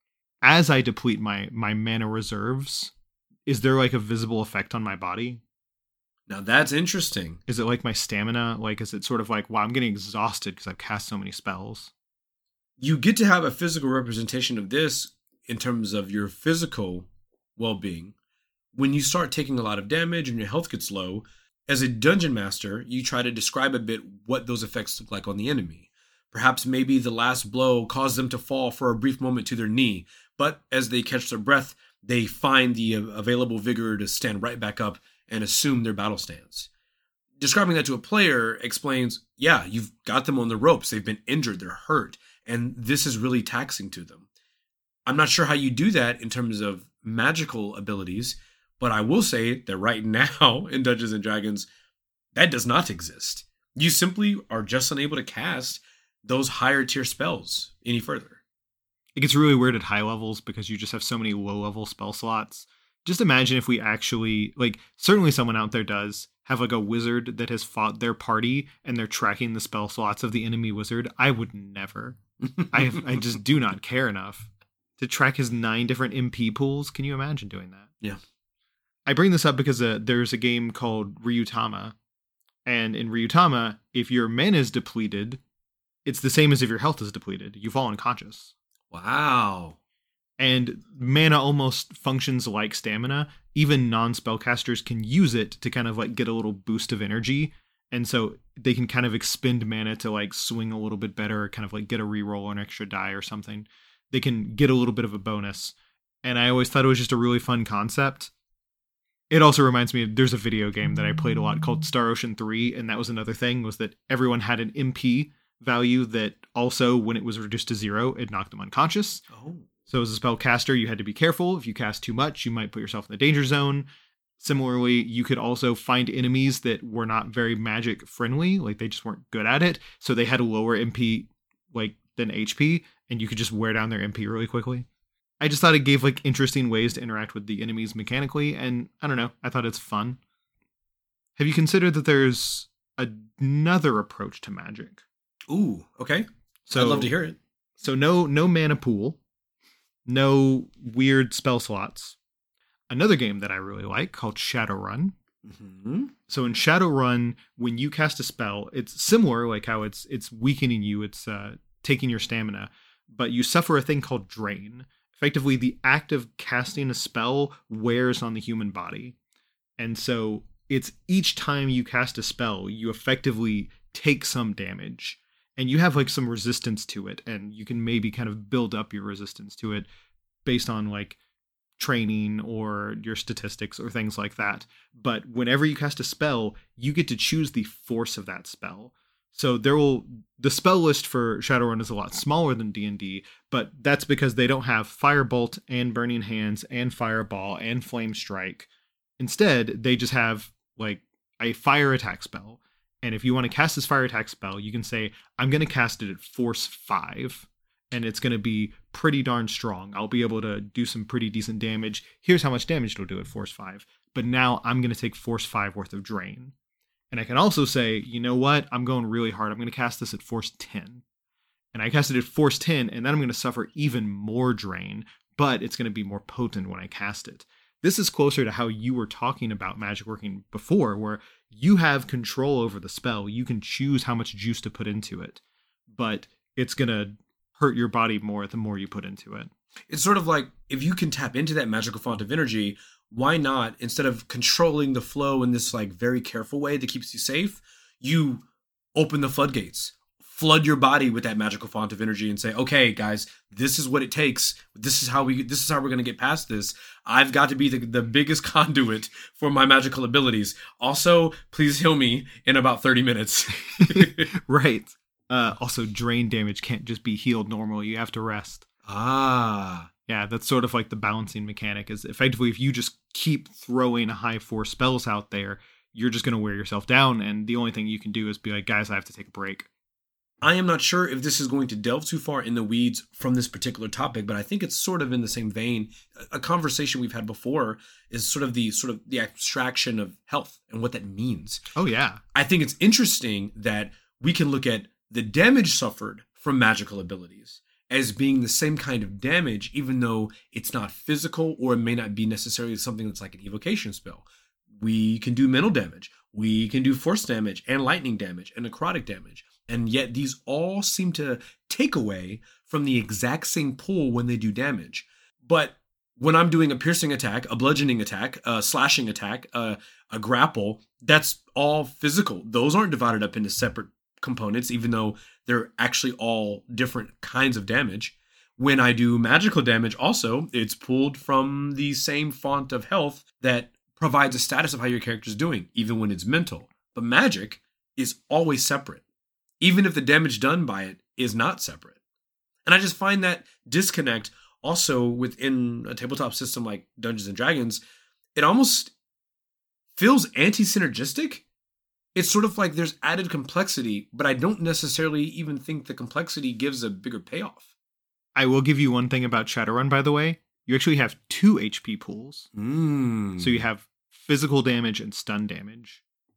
As I deplete my, my mana reserves, is there like a visible effect on my body? Now that's interesting. Is it like my stamina? Like, is it sort of like, wow, I'm getting exhausted because I've cast so many spells? You get to have a physical representation of this in terms of your physical well-being. When you start taking a lot of damage and your health gets low, as a dungeon master, you try to describe a bit what those effects look like on the enemy. Perhaps maybe the last blow caused them to fall for a brief moment to their knee, but as they catch their breath, they find the available vigor to stand right back up and assume their battle stance. Describing that to a player explains, yeah, you've got them on the ropes. They've been injured. They're hurt. And this is really taxing to them. I'm not sure how you do that in terms of magical abilities, but I will say that right now in Dungeons and Dragons, that does not exist. You simply are just unable to cast those higher tier spells any further. It gets really weird at high levels because you just have so many low level spell slots. Just imagine if we actually, like, certainly someone out there does, have like a wizard that has fought their party and they're tracking the spell slots of the enemy wizard. I would never. I I just do not care enough to track his nine different M P pools. Can you imagine doing that? Yeah. I bring this up because uh, there's a game called Ryutama. And in Ryutama, if your mana is depleted, it's the same as if your health is depleted. You fall unconscious. Wow. And mana almost functions like stamina. Even non-spellcasters can use it to kind of like get a little boost of energy. And so they can kind of expend mana to like swing a little bit better, kind of like get a reroll or an extra die or something. They can get a little bit of a bonus. And I always thought it was just a really fun concept. It also reminds me of, there's a video game that I played a lot called Star Ocean three, and that was another thing, was that everyone had an M P value that also, when it was reduced to zero, it knocked them unconscious. Oh. So as a spellcaster, you had to be careful. If you cast too much, you might put yourself in the danger zone. Similarly, you could also find enemies that were not very magic friendly, like they just weren't good at it, so they had a lower M P like than H P, and you could just wear down their M P really quickly. I just thought it gave like interesting ways to interact with the enemies mechanically, and I don't know, I thought it's fun. Have you considered that there's another approach to magic? Ooh, okay. So I'd love to hear it. So no no mana pool, no weird spell slots. Another game that I really like called Shadowrun. Mm-hmm. So in Shadowrun, when you cast a spell, it's similar, like how it's it's weakening you, it's uh, taking your stamina, but you suffer a thing called drain. Effectively, the act of casting a spell wears on the human body. And so it's each time you cast a spell, you effectively take some damage. And you have like some resistance to it. And you can maybe kind of build up your resistance to it based on like training or your statistics or things like that. But whenever you cast a spell, you get to choose the force of that spell. So there will the spell list for Shadowrun is a lot smaller than D and D, but that's because they don't have Firebolt and Burning Hands and Fireball and Flame Strike. Instead, they just have like a fire attack spell. And if you want to cast this fire attack spell, you can say, I'm going to cast it at force five, and it's going to be pretty darn strong. I'll be able to do some pretty decent damage. Here's how much damage it'll do at force five. But now I'm going to take force five worth of drain. And I can also say, you know what? I'm going really hard. I'm going to cast this at force ten. And I cast it at force ten, and then I'm going to suffer even more drain, but it's going to be more potent when I cast it. This is closer to how you were talking about magic working before, where you have control over the spell. You can choose how much juice to put into it, but it's going to hurt your body more the more you put into it. It's sort of like, if you can tap into that magical font of energy, why not, instead of controlling the flow in this like very careful way that keeps you safe, you open the floodgates, flood your body with that magical font of energy and say, okay, guys, this is what it takes. This is how we, this is how we're going to get past this. I've got to be the, the biggest conduit for my magical abilities. Also, please heal me in about thirty minutes. Right. Uh, also, drain damage can't just be healed normally. You have to rest. Ah. Yeah, that's sort of like the balancing mechanic, is effectively if you just keep throwing high force spells out there, you're just going to wear yourself down. And the only thing you can do is be like, guys, I have to take a break. I am not sure if this is going to delve too far in the weeds from this particular topic, but I think it's sort of in the same vein. A conversation we've had before is sort of the sort of the abstraction of health and what that means. Oh, yeah. I think it's interesting that we can look at the damage suffered from magical abilities as being the same kind of damage, even though it's not physical or it may not be necessarily something that's like an evocation spell. We can do mental damage. We can do force damage and lightning damage and necrotic damage. And yet these all seem to take away from the exact same pool when they do damage. But when I'm doing a piercing attack, a bludgeoning attack, a slashing attack, a, a grapple, that's all physical. Those aren't divided up into separate components, even though they're actually all different kinds of damage. When I do magical damage also, it's pulled from the same font of health that provides a status of how your character's doing, even when it's mental. But magic is always separate, even if the damage done by it is not separate. And I just find that disconnect also within a tabletop system like Dungeons and Dragons, it almost feels anti-synergistic. It's sort of like there's added complexity, but I don't necessarily even think the complexity gives a bigger payoff. I will give you one thing about Shadowrun, by the way. You actually have two H P pools. Mm. So you have physical damage and stun damage.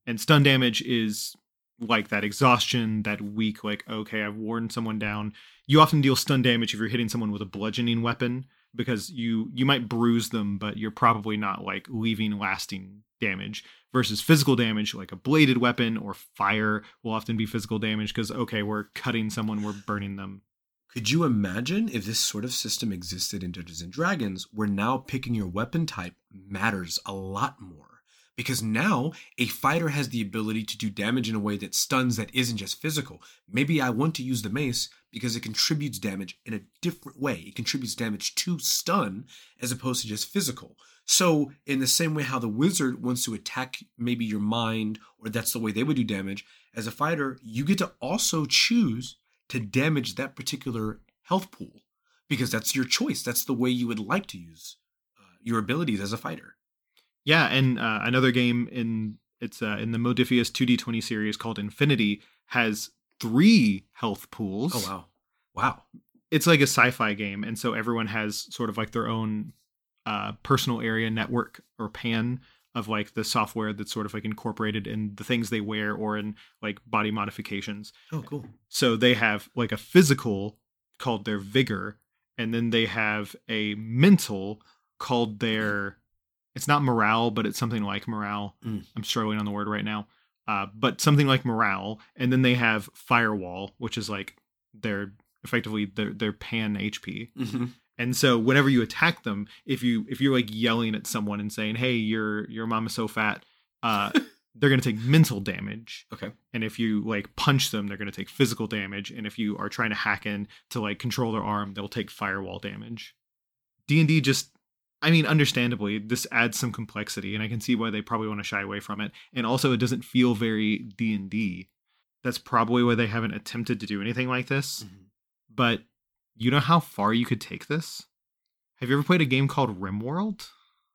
And stun damage is like that exhaustion, that weak, like, okay, I've worn someone down. You often deal stun damage if you're hitting someone with a bludgeoning weapon, because you you might bruise them, but you're probably not like leaving lasting damage. Versus physical damage, like a bladed weapon or fire will often be physical damage because, okay, we're cutting someone, we're burning them. Could you imagine if this sort of system existed in Dungeons and Dragons, where now picking your weapon type matters a lot more? Because now a fighter has the ability to do damage in a way that stuns that isn't just physical. Maybe I want to use the mace because it contributes damage in a different way. It contributes damage to stun as opposed to just physical. So in the same way how the wizard wants to attack maybe your mind, or that's the way they would do damage, as a fighter, you get to also choose to damage that particular health pool because that's your choice. That's the way you would like to use uh, your abilities as a fighter. Yeah, and uh, another game in it's uh, in the Modiphius two D twenty series called Infinity has three health pools. Oh, wow. Wow. It's like a sci-fi game, and so everyone has sort of like their own uh, personal area network or P A N of like the software that's sort of like incorporated in the things they wear or in like body modifications. Oh, cool. So they have like a physical called their Vigor, and then they have a mental called their... It's not morale, but it's something like morale. Mm. I'm struggling on the word right now. Uh, but something like morale. And then they have firewall, which is like their effectively their their P A N H P. Mm-hmm. And so whenever you attack them, if you if you're like yelling at someone and saying, "Hey, your your mom is so fat," uh, they're gonna take mental damage. Okay. And if you like punch them, they're gonna take physical damage. And if you are trying to hack in to like control their arm, they'll take firewall damage. D and D just I mean, understandably, this adds some complexity, and I can see why they probably want to shy away from it. And also, it doesn't feel very D and D. That's probably why they haven't attempted to do anything like this. Mm-hmm. But you know how far you could take this? Have you ever played a game called RimWorld?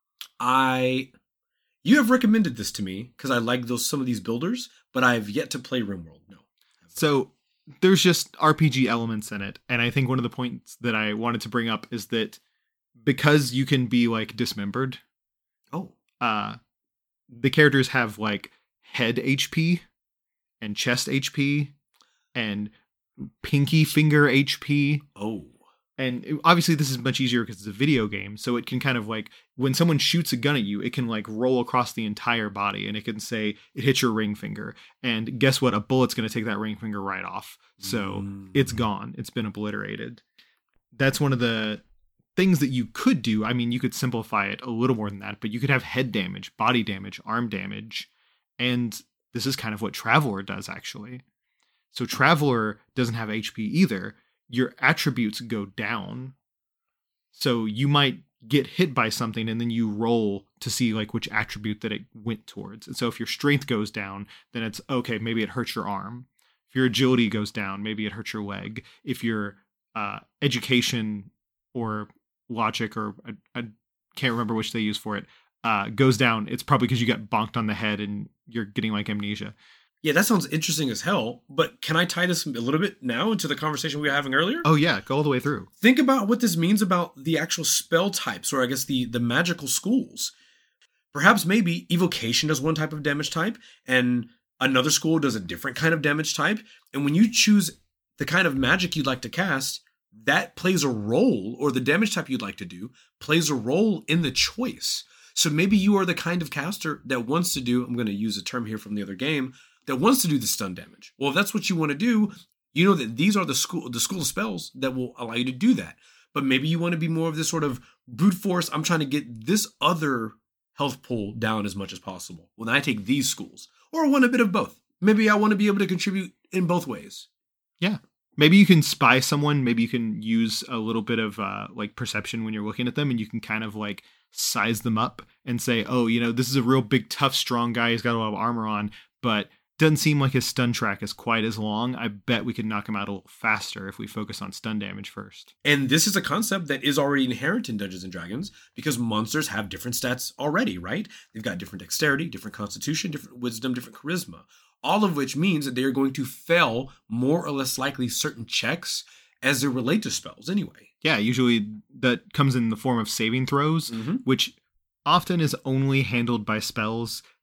I... You have recommended this to me, because I like those some of these builders, but I've yet to play RimWorld, no. So, there's just R P G elements in it, and I think one of the points that I wanted to bring up is that because you can be like dismembered. Oh. Uh the characters have like head H P and chest H P and pinky finger H P. Oh. And it, obviously this is much easier because it's a video game, so it can kind of like when someone shoots a gun at you, it can like roll across the entire body and it can say it hits your ring finger. And guess what? A bullet's going to take that ring finger right off. So mm. it's gone. It's been obliterated. That's one of the things that you could do. I mean, you could simplify it a little more than that, but you could have head damage, body damage, arm damage. And this is kind of what Traveler does, actually. So Traveler doesn't have H P either. Your attributes go down. So you might get hit by something and then you roll to see like which attribute that it went towards. And so if your strength goes down, then it's okay, maybe it hurts your arm. If your agility goes down, maybe it hurts your leg. If your uh, education or logic, or I, I can't remember which they use for it, uh, goes down, it's probably because you got bonked on the head and you're getting like amnesia. Yeah, that sounds interesting as hell, but can I tie this a little bit now into the conversation we were having earlier? Oh yeah, go all the way through. Think about what this means about the actual spell types, or I guess the, the magical schools. Perhaps maybe evocation does one type of damage type, and another school does a different kind of damage type, and when you choose the kind of magic you'd like to cast, that plays a role, or the damage type you'd like to do plays a role in the choice. So maybe you are the kind of caster that wants to do, I'm going to use a term here from the other game, that wants to do the stun damage. Well, if that's what you want to do, you know that these are the school the school of spells that will allow you to do that. But maybe you want to be more of this sort of brute force, I'm trying to get this other health pool down as much as possible when I take these schools. Or I want a bit of both. Maybe I want to be able to contribute in both ways. Yeah. Maybe you can spy someone. Maybe you can use a little bit of uh, like perception when you're looking at them, and you can kind of like size them up and say, oh, you know, this is a real big, tough, strong guy. He's got a lot of armor on, but doesn't seem like his stun track is quite as long. I bet we could knock him out a little faster if we focus on stun damage first. And this is a concept that is already inherent in Dungeons and Dragons because monsters have different stats already, right? They've got different dexterity, different constitution, different wisdom, different charisma. All of which means that they are going to fail more or less likely certain checks as they relate to spells anyway. Yeah, usually that comes in the form of saving throws, mm-hmm. which often is only handled by spells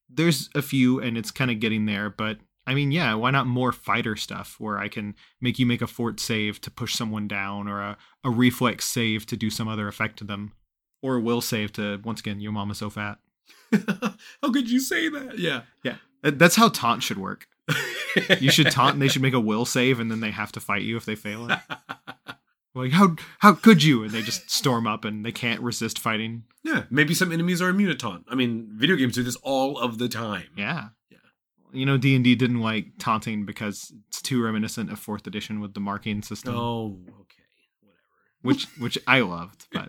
there's a few and it's kind of getting there, but I mean, yeah, why not more fighter stuff where I can make you make a fort save to push someone down, or a, a reflex save to do some other effect to them, or a will save to, once again, your mama's so fat. How could you say that? Yeah. Yeah. That's how taunt should work. You should taunt and they should make a will save and then they have to fight you if they fail it. Like, how how could you? And they just storm up and they can't resist fighting. Yeah. Maybe some enemies are immune to taunt. I mean, video games do this all of the time. Yeah. Yeah. You know, D and D didn't like taunting because it's too reminiscent of fourth edition with the marking system. Oh, okay. Whatever. Which which I loved, but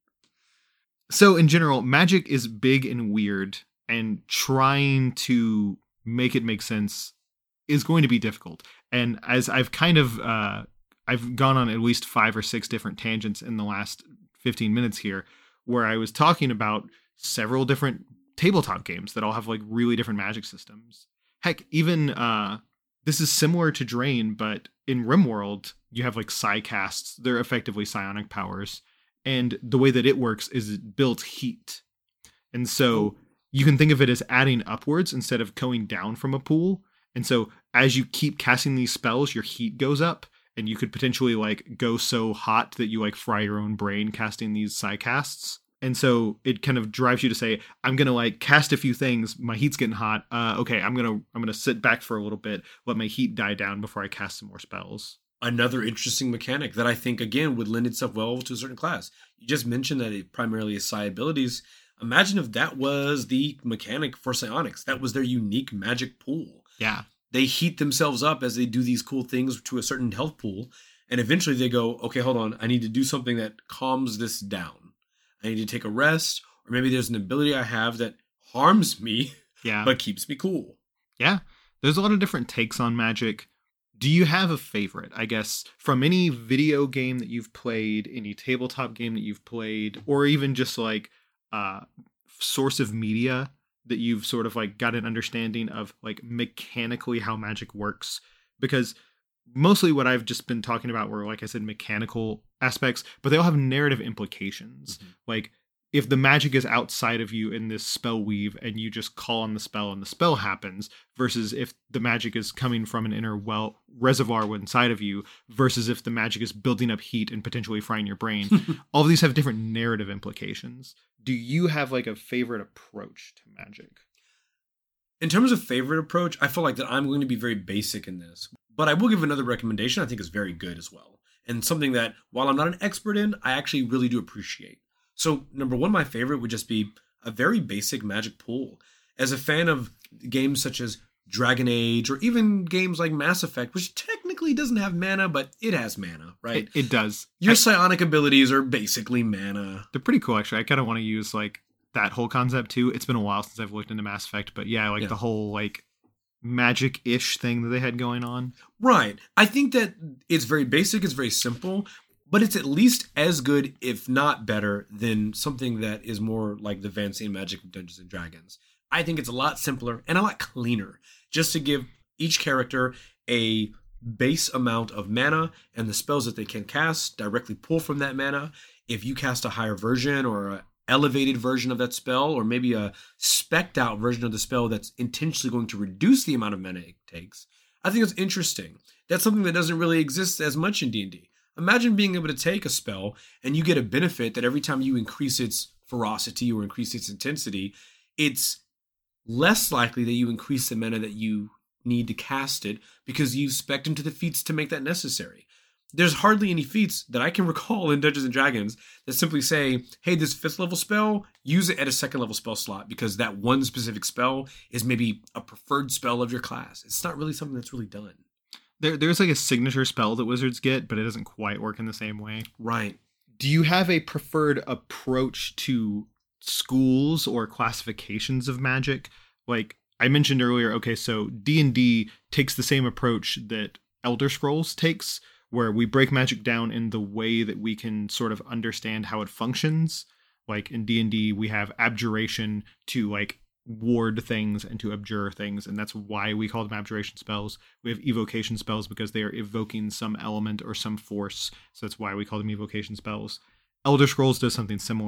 so in general, Magic is big and weird, and trying to make it make sense is going to be difficult. And as I've kind of uh I've gone on at least five or six different tangents in the last fifteen minutes here, where I was talking about several different tabletop games that all have like really different magic systems. Heck, even uh, this is similar to Drain, but in RimWorld, you have like psicasts. They're effectively psionic powers. And the way that it works is it builds heat. And so you can think of it as adding upwards instead of going down from a pool. And so as you keep casting these spells, your heat goes up. And you could potentially like go so hot that you like fry your own brain casting these psicasts. And so it kind of drives you to say, I'm going to like cast a few things. My heat's getting hot. Uh, okay, I'm going to I'm going to sit back for a little bit, let my heat die down before I cast some more spells. Another interesting mechanic that I think, again, would lend itself well to a certain class. You just mentioned that it primarily is psi abilities. Imagine if that was the mechanic for psionics. That was their unique magic pool. Yeah. They heat themselves up as they do these cool things to a certain health pool. And eventually they go, okay, hold on. I need to do something that calms this down. I need to take a rest. Or maybe there's an ability I have that harms me, yeah, but keeps me cool. Yeah. There's a lot of different takes on Magic. Do you have a favorite, I guess, from any video game that you've played, any tabletop game that you've played, or even just like uh, source of media that you've sort of like got an understanding of like mechanically how Magic works? Because mostly what I've just been talking about were, like I said, mechanical aspects, but they all have narrative implications. Mm-hmm. Like if the magic is outside of you in this spell weave and you just call on the spell and the spell happens, versus if the magic is coming from an inner well reservoir inside of you, versus if the magic is building up heat and potentially frying your brain. All of these have different narrative implications. Do you have like a favorite approach to Magic? In terms of favorite approach, I feel like that I'm going to be very basic in this, but I will give another recommendation I think is very good as well. And something that, while I'm not an expert in, I actually really do appreciate. So number one, my favorite would just be a very basic Magic pool. As a fan of games such as Dragon Age, or even games like Mass Effect, which technically doesn't have mana, but it has mana, right? It, it does. Your I, psionic abilities are basically mana. They're pretty cool, actually. I kind of want to use like that whole concept too. It's been a while since I've looked into Mass Effect, but yeah, like yeah. the whole like magic-ish thing that they had going on. Right. I think that it's very basic, it's very simple, but it's at least as good, if not better, than something that is more like the Vancian Magic of Dungeons and Dragons. I think it's a lot simpler and a lot cleaner, just to give each character a base amount of mana, and the spells that they can cast directly pull from that mana. If you cast a higher version or an elevated version of that spell, or maybe a spec'd out version of the spell that's intentionally going to reduce the amount of mana it takes, I think it's interesting. That's something that doesn't really exist as much in D and D. Imagine being able to take a spell and you get a benefit that every time you increase its ferocity or increase its intensity, it's less likely that you increase the mana that you need to cast it because you've spec'd into the feats to make that necessary. There's hardly any feats that I can recall in Dungeons and Dragons that simply say, hey, this fifth level spell, use it at a second level spell slot because that one specific spell is maybe a preferred spell of your class. It's not really something that's really done. There, there's like a signature spell that wizards get, but it doesn't quite work in the same way. Right. Do you have a preferred approach to schools or classifications of magic? Like I mentioned earlier, okay, so D and D takes the same approach that Elder Scrolls takes, where we break magic down in the way that we can sort of understand how it functions. Like in D and D, we have abjuration to like ward things and to abjure things, and that's why we call them abjuration spells. We have evocation spells because they are evoking some element or some force, so that's why we call them evocation spells. Elder Scrolls does something similar.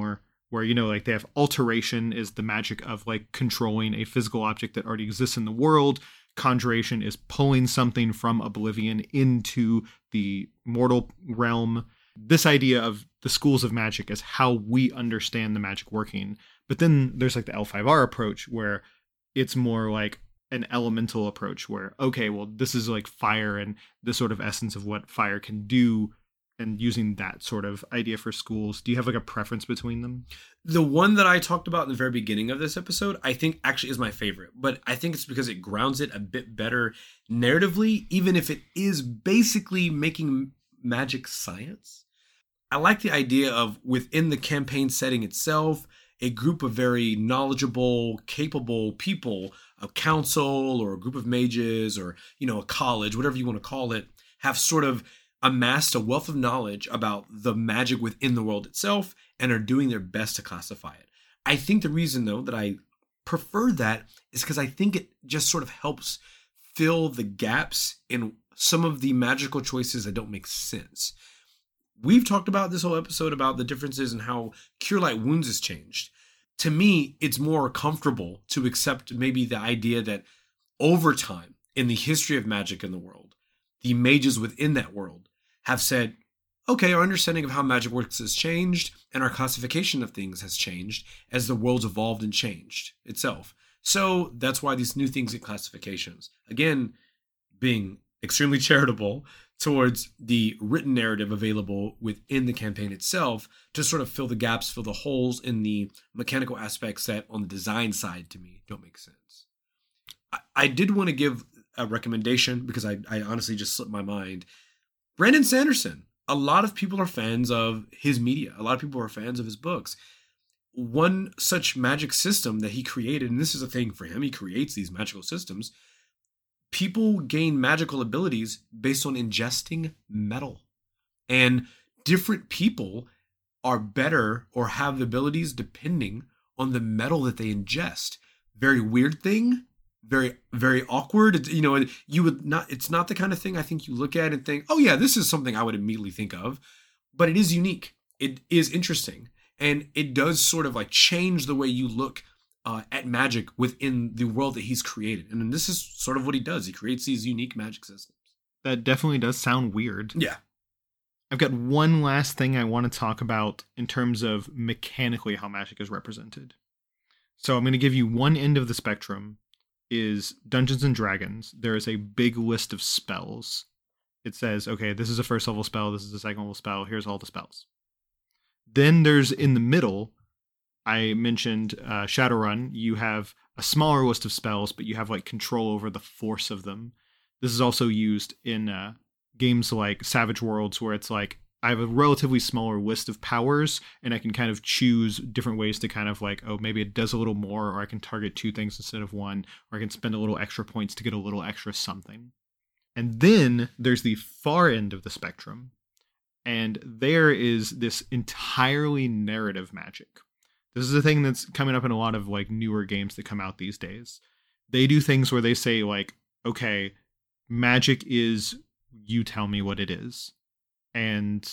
where, you know, like they have alteration is the magic of like controlling a physical object that already exists in the world. Conjuration is pulling something from oblivion into the mortal realm. This idea of the schools of magic is how we understand the magic working. But then there's like the L five R approach where it's more like an elemental approach where, okay, well, this is like fire and the sort of essence of what fire can do, and using that sort of idea for schools. Do you have like a preference between them? The one that I talked about in the very beginning of this episode, I think actually is my favorite, but I think it's because it grounds it a bit better narratively, even if it is basically making magic science. I like the idea of within the campaign setting itself, a group of very knowledgeable, capable people, a council or a group of mages or, you know, a college, whatever you want to call it, have sort of amassed a wealth of knowledge about the magic within the world itself and are doing their best to classify it. I think the reason, though, that I prefer that is because I think it just sort of helps fill the gaps in some of the magical choices that don't make sense. We've talked about this whole episode about the differences in how Cure Light Wounds has changed. To me, it's more comfortable to accept maybe the idea that over time in the history of magic in the world, the mages within that world have said, okay, our understanding of how magic works has changed and our classification of things has changed as the world's evolved and changed itself. So that's why these new things get classifications. Again, being extremely charitable towards the written narrative available within the campaign itself to sort of fill the gaps, fill the holes in the mechanical aspects that on the design side to me don't make sense. I, I did want to give a recommendation because I, I honestly just slipped my mind. Brandon Sanderson. A lot of people are fans of his media. A lot of people are fans of his books. One such magic system that he created, and this is a thing for him, he creates these magical systems. People gain magical abilities based on ingesting metal. And different people are better or have the abilities depending on the metal that they ingest. Very weird thing. Very, very awkward. You know, you would not, it's not the kind of thing I think you look at and think, oh yeah, this is something I would immediately think of, but it is unique. It is interesting. And it does sort of like change the way you look uh, at magic within the world that he's created. And this is sort of what he does. He creates these unique magic systems. That definitely does sound weird. Yeah. I've got one last thing I want to talk about in terms of mechanically how magic is represented. So I'm going to give you one end of the spectrum. Is Dungeons and Dragons. There is a big list of spells. It says, okay, this is a first level spell, this is a second level spell, here's all the spells. Then there's in the middle, I mentioned uh, Shadowrun, you have a smaller list of spells, but you have like control over the force of them. This is also used in uh, games like Savage Worlds, where it's like, I have a relatively smaller list of powers, and I can kind of choose different ways to kind of like, oh, maybe it does a little more, or I can target two things instead of one, or I can spend a little extra points to get a little extra something. And then there's the far end of the spectrum, and there is this entirely narrative magic. This is a thing that's coming up in a lot of like newer games that come out these days. They do things where they say like, okay, magic is you tell me what it is. And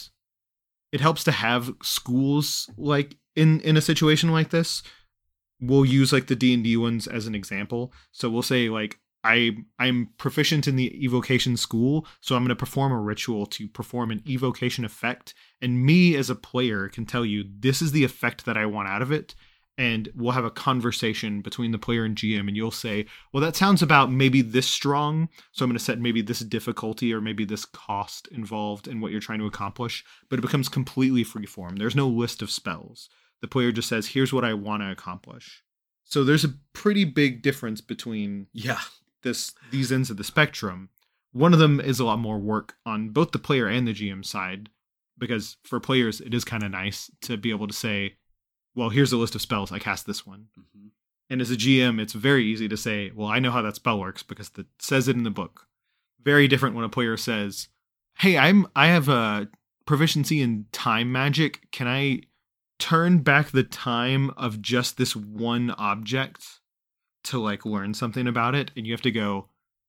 it helps to have schools like in, in a situation like this. We'll use like the D and D ones as an example. So we'll say like, I, I'm proficient in the evocation school, so I'm going to perform a ritual to perform an evocation effect. And me as a player can tell you, this is the effect that I want out of it. And we'll have a conversation between the player and G M, and you'll say, well, that sounds about maybe this strong, so I'm going to set maybe this difficulty or maybe this cost involved in what you're trying to accomplish, but it becomes completely freeform. There's no list of spells. The player just says, here's what I want to accomplish. So there's a pretty big difference between yeah this these ends of the spectrum. One of them is a lot more work on both the player and the G M side, because for players, it is kind of nice to be able to say, well, here's a list of spells, I cast this one. Mm-hmm. And as a G M, it's very easy to say, well, I know how that spell works because it says it in the book. Very different when a player says, hey, I'm I have a proficiency in time magic. Can I turn back the time of just this one object to like learn something about it? And you have to go,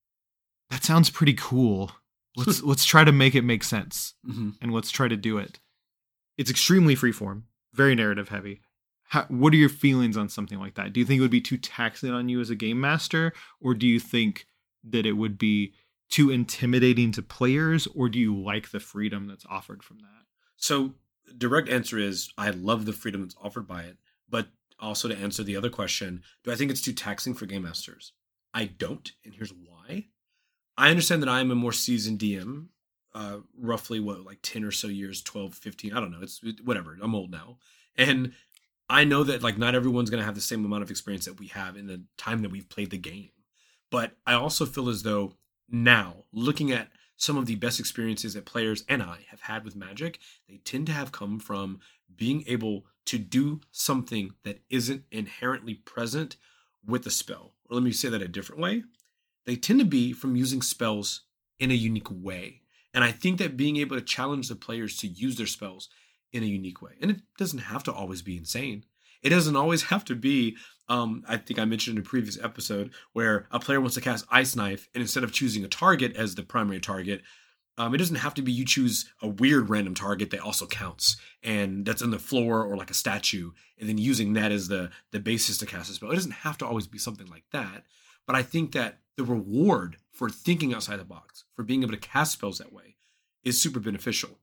that sounds pretty cool. Let's let's try to make it make sense. Mm-hmm. And let's try to do it. It's extremely freeform, very narrative heavy. how, what are your feelings on something like that? Do you think it would be too taxing on you as a game master, or do you think that it would be too intimidating to players, or do you like the freedom that's offered from that? So direct answer is I love the freedom that's offered by it. But also to answer the other question, do I think it's too taxing for game masters? I don't, and here's why. I understand that I'm a more seasoned D M, uh, roughly what, like ten or so years, twelve, fifteen, I don't know. It's whatever. I'm old now. And I know that like not everyone's going to have the same amount of experience that we have in the time that we've played the game. But I also feel as though now, looking at some of the best experiences that players and I have had with Magic, they tend to have come from being able to do something that isn't inherently present with the spell. Or let me say that a different way. They tend to be from using spells in a unique way. And I think that being able to challenge the players to use their spells in a unique way. And it doesn't have to always be insane. It doesn't always have to be, um, I think I mentioned in a previous episode, where a player wants to cast Ice Knife, and instead of choosing a target as the primary target, um, it doesn't have to be you choose a weird random target that also counts, and that's on the floor or like a statue, and then using that as the, the basis to cast a spell. It doesn't have to always be something like that, but I think that the reward for thinking outside the box, for being able to cast spells that way, is super beneficial.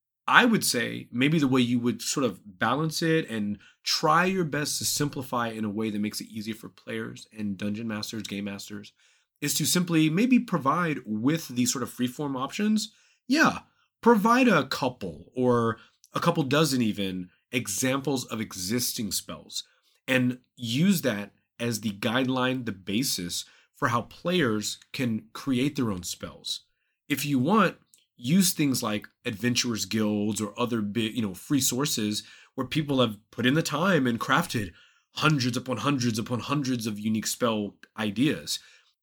I would say maybe the way you would sort of balance it and try your best to simplify it in a way that makes it easy for players and dungeon masters, game masters, is to simply maybe provide with these sort of freeform options. Yeah, provide a couple or a couple dozen even examples of existing spells and use that as the guideline, the basis for how players can create their own spells. If you want, use things like adventurers guilds or other big, you know, free sources where people have put in the time and crafted hundreds upon hundreds upon hundreds of unique spell ideas.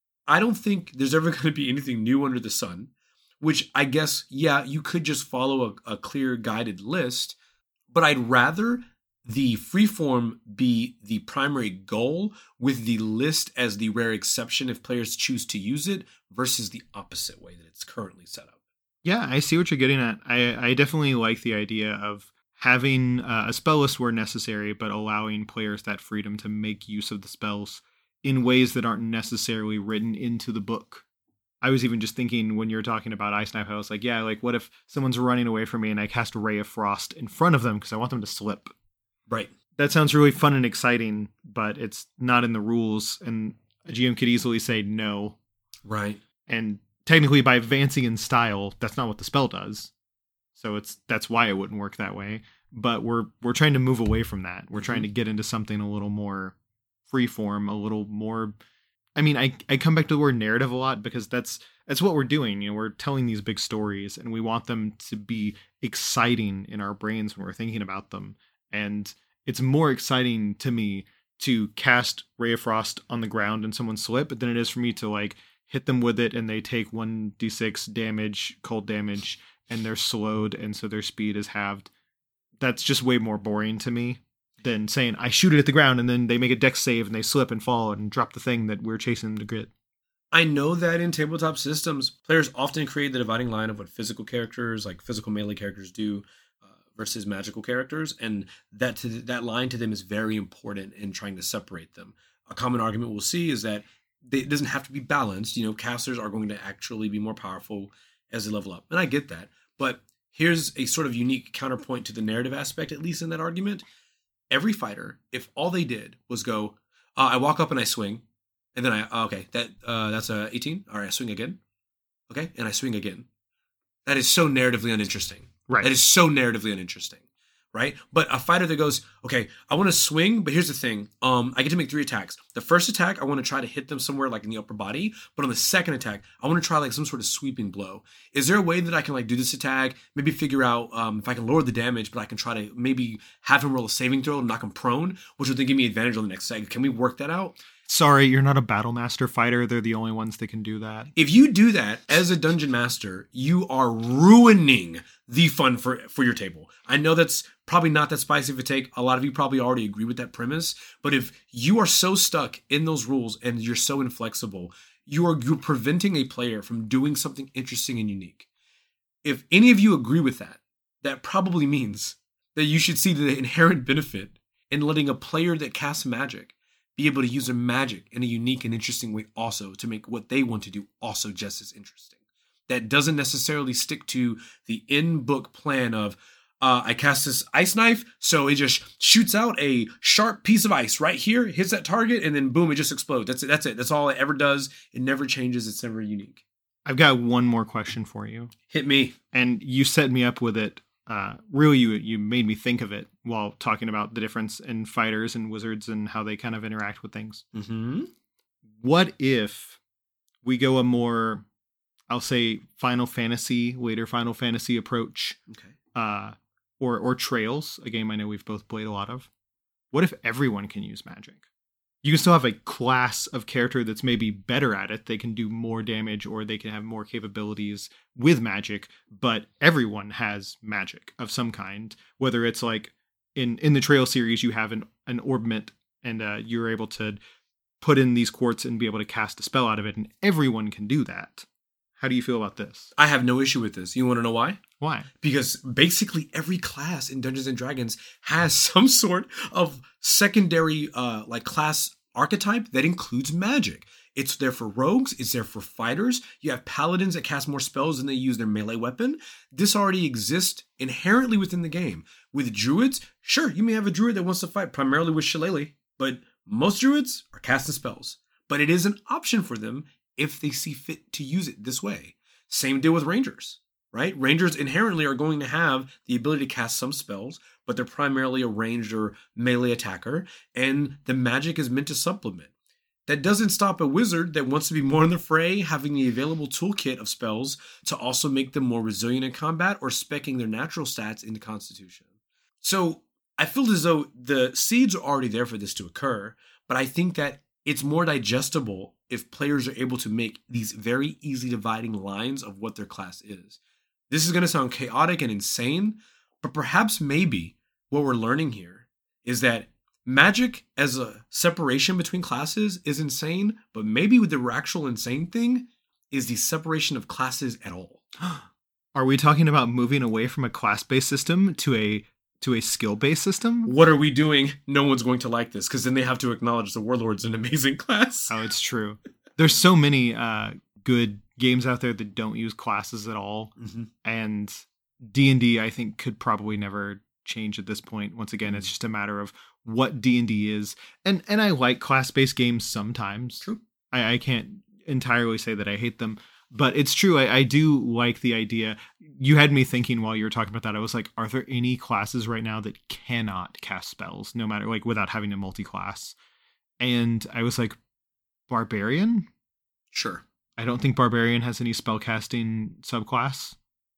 I don't think there's ever going to be anything new under the sun, which I guess, yeah, you could just follow a, a clear guided list, but I'd rather the freeform be the primary goal with the list as the rare exception if players choose to use it versus the opposite way that it's currently set up. Yeah, I see what you're getting at. I, I definitely like the idea of having uh, a spell list where necessary, but allowing players that freedom to make use of the spells in ways that aren't necessarily written into the book. I was even just thinking when you were talking about Ice Knife, I was like, yeah, like what if someone's running away from me and I cast Ray of Frost in front of them because I want them to slip? Right. That sounds really fun and exciting, but it's not in the rules, and a G M could easily say no. Right. And technically, by advancing in style, that's not what the spell does. So it's that's why it wouldn't work that way. But we're we're trying to move away from that. We're mm-hmm. trying to get into something a little more freeform, a little more. I mean, I I come back to the word narrative a lot because that's that's what we're doing. You know, we're telling these big stories, and we want them to be exciting in our brains when we're thinking about them. And it's more exciting to me to cast Ray of Frost on the ground and someone slip than it is for me to like hit them with it and they take one d six damage, cold damage, and they're slowed, and so their speed is halved. That's just way more boring to me than saying I shoot it at the ground and then they make a dex save and they slip and fall and drop the thing that we're chasing them to grit. I know that in tabletop systems, players often create the dividing line of what physical characters, like physical melee characters, do uh, versus magical characters, and that to, that line to them is very important in trying to separate them. A common argument we'll see is that they, it doesn't have to be balanced. You know, casters are going to actually be more powerful as they level up, and I get that. But here's a sort of unique counterpoint to the narrative aspect, at least in that argument. Every fighter, if all they did was go, uh, I walk up and I swing, and then I, uh, okay, that uh, that's a eighteen. All right, I swing again. Okay, and I swing again. That is so narratively uninteresting. Right. That is so narratively uninteresting. Right? But a fighter that goes, okay, I want to swing, but here's the thing. Um, I get to make three attacks. The first attack, I want to try to hit them somewhere like in the upper body. But on the second attack, I want to try like some sort of sweeping blow. Is there a way that I can like do this attack? Maybe figure out um, if I can lower the damage, but I can try to maybe have him roll a saving throw and knock him prone, which will then give me advantage on the next segment. Can we work that out? Sorry, you're not a battle master fighter. They're the only ones that can do that. If you do that as a dungeon master, you are ruining the fun for, for your table. I know that's probably not that spicy of a take. A lot of you probably already agree with that premise. But if you are so stuck in those rules and you're so inflexible, you are you're preventing a player from doing something interesting and unique. If any of you agree with that, that probably means that you should see the inherent benefit and letting a player that casts magic be able to use their magic in a unique and interesting way also to make what they want to do also just as interesting. That doesn't necessarily stick to the in-book plan of, uh, I cast this ice knife, so it just shoots out a sharp piece of ice right here, hits that target, and then boom, it just explodes. That's it. That's it. That's all it ever does. It never changes. It's never unique. I've got one more question for you. Hit me. And you set me up with it. Uh, really, you you made me think of it while talking about the difference in fighters and wizards and how they kind of interact with things. Mm-hmm. What if we go a more, I'll say, Final Fantasy, later Final Fantasy approach, Okay. uh, or or Trails, a game I know we've both played a lot of. What if everyone can use magic? You can still have a class of character that's maybe better at it. They can do more damage or they can have more capabilities with magic, but everyone has magic of some kind. Whether it's like in, in the Trail series, you have an, an orbment and uh, you're able to put in these quartz and be able to cast a spell out of it, and everyone can do that. How do you feel about this? I have no issue with this. You want to know why? Why? Because basically every class in Dungeons and Dragons has some sort of secondary uh, like class archetype that includes magic. It's there for rogues. It's there for fighters. You have paladins that cast more spells and they use their melee weapon. This already exists inherently within the game. With druids, sure, you may have a druid that wants to fight primarily with shillelagh, but most druids are casting spells. But it is an option for them if they see fit to use it this way. Same deal with rangers, right? Rangers inherently are going to have the ability to cast some spells, but they're primarily a ranged or melee attacker, and the magic is meant to supplement. That doesn't stop a wizard that wants to be more in the fray having the available toolkit of spells to also make them more resilient in combat or speccing their natural stats into Constitution. So I feel as though the seeds are already there for this to occur, but I think that it's more digestible if players are able to make these very easy dividing lines of what their class is. This is going to sound chaotic and insane, but perhaps maybe what we're learning here is that magic as a separation between classes is insane, but maybe the actual insane thing is the separation of classes at all. Are we talking about moving away from a class-based system to a to a skill-based system? What are we doing? No one's going to like this because then they have to acknowledge the Warlord's an amazing class. Oh, it's true. There's so many uh, good games out there that don't use classes at all. Mm-hmm. And D and D, I think, could probably never change at this point. Once again, it's just a matter of what D and D is. And and I like class-based games sometimes. True. I, I can't entirely say that I hate them. But it's true. I, I do like the idea. You had me thinking while you were talking about that. I was like, are there any classes right now that cannot cast spells, no matter, like, without having a multi-class? And I was like, Barbarian? Sure. I don't think Barbarian has any spellcasting subclass,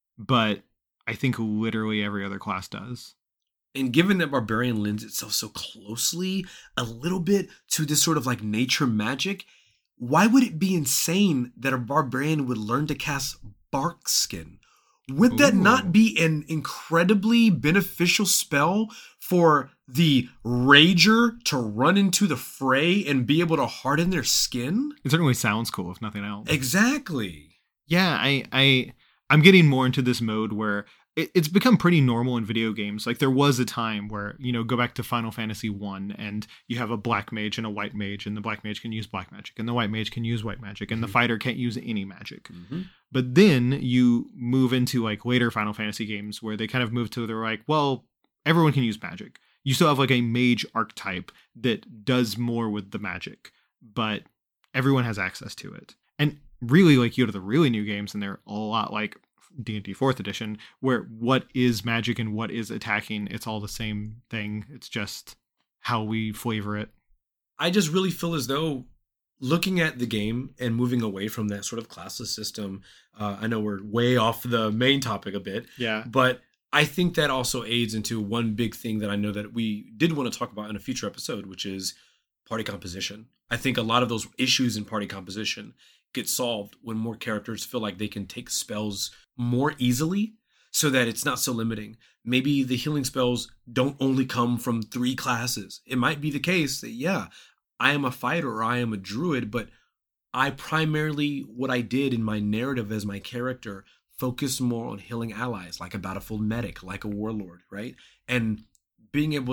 but I think literally every other class does. And given that Barbarian lends itself so closely a little bit to this sort of like nature magic, why would it be insane that a barbarian would learn to cast Bark Skin? Would that Ooh. not be an incredibly beneficial spell for the rager to run into the fray and be able to harden their skin? It certainly sounds cool, if nothing else. Exactly. Yeah, I, I, I'm getting more into this mode where it, it's become pretty normal in video games. Like there was a time where, you know, go back to Final Fantasy one and you have a black mage and a white mage, and the black mage can use black magic and the white mage can use white magic, and Mm-hmm. the fighter can't use any magic. Mm-hmm. But then you move into like later Final Fantasy games where they kind of move to, they're like, well, everyone can use magic. You still have like a mage archetype that does more with the magic, but everyone has access to it. And really, like, you go to the really new games and they're a lot like D and D fourth edition, where what is magic and what is attacking, it's all the same thing. It's just how we flavor it. I just really feel as though looking at the game and moving away from that sort of classless system, uh, I know we're way off the main topic a bit, Yeah. but I think that also aids into one big thing that I know that we did want to talk about in a future episode, which is party composition. I think a lot of those issues in party composition get solved when more characters feel like they can take spells more easily so that it's not so limiting. Maybe the healing spells don't only come from three classes. It might be the case that, yeah, I am a fighter or I am a druid, but I primarily, what I did in my narrative as my character, focused more on healing allies, like a battlefield medic, like a warlord, right? And being able to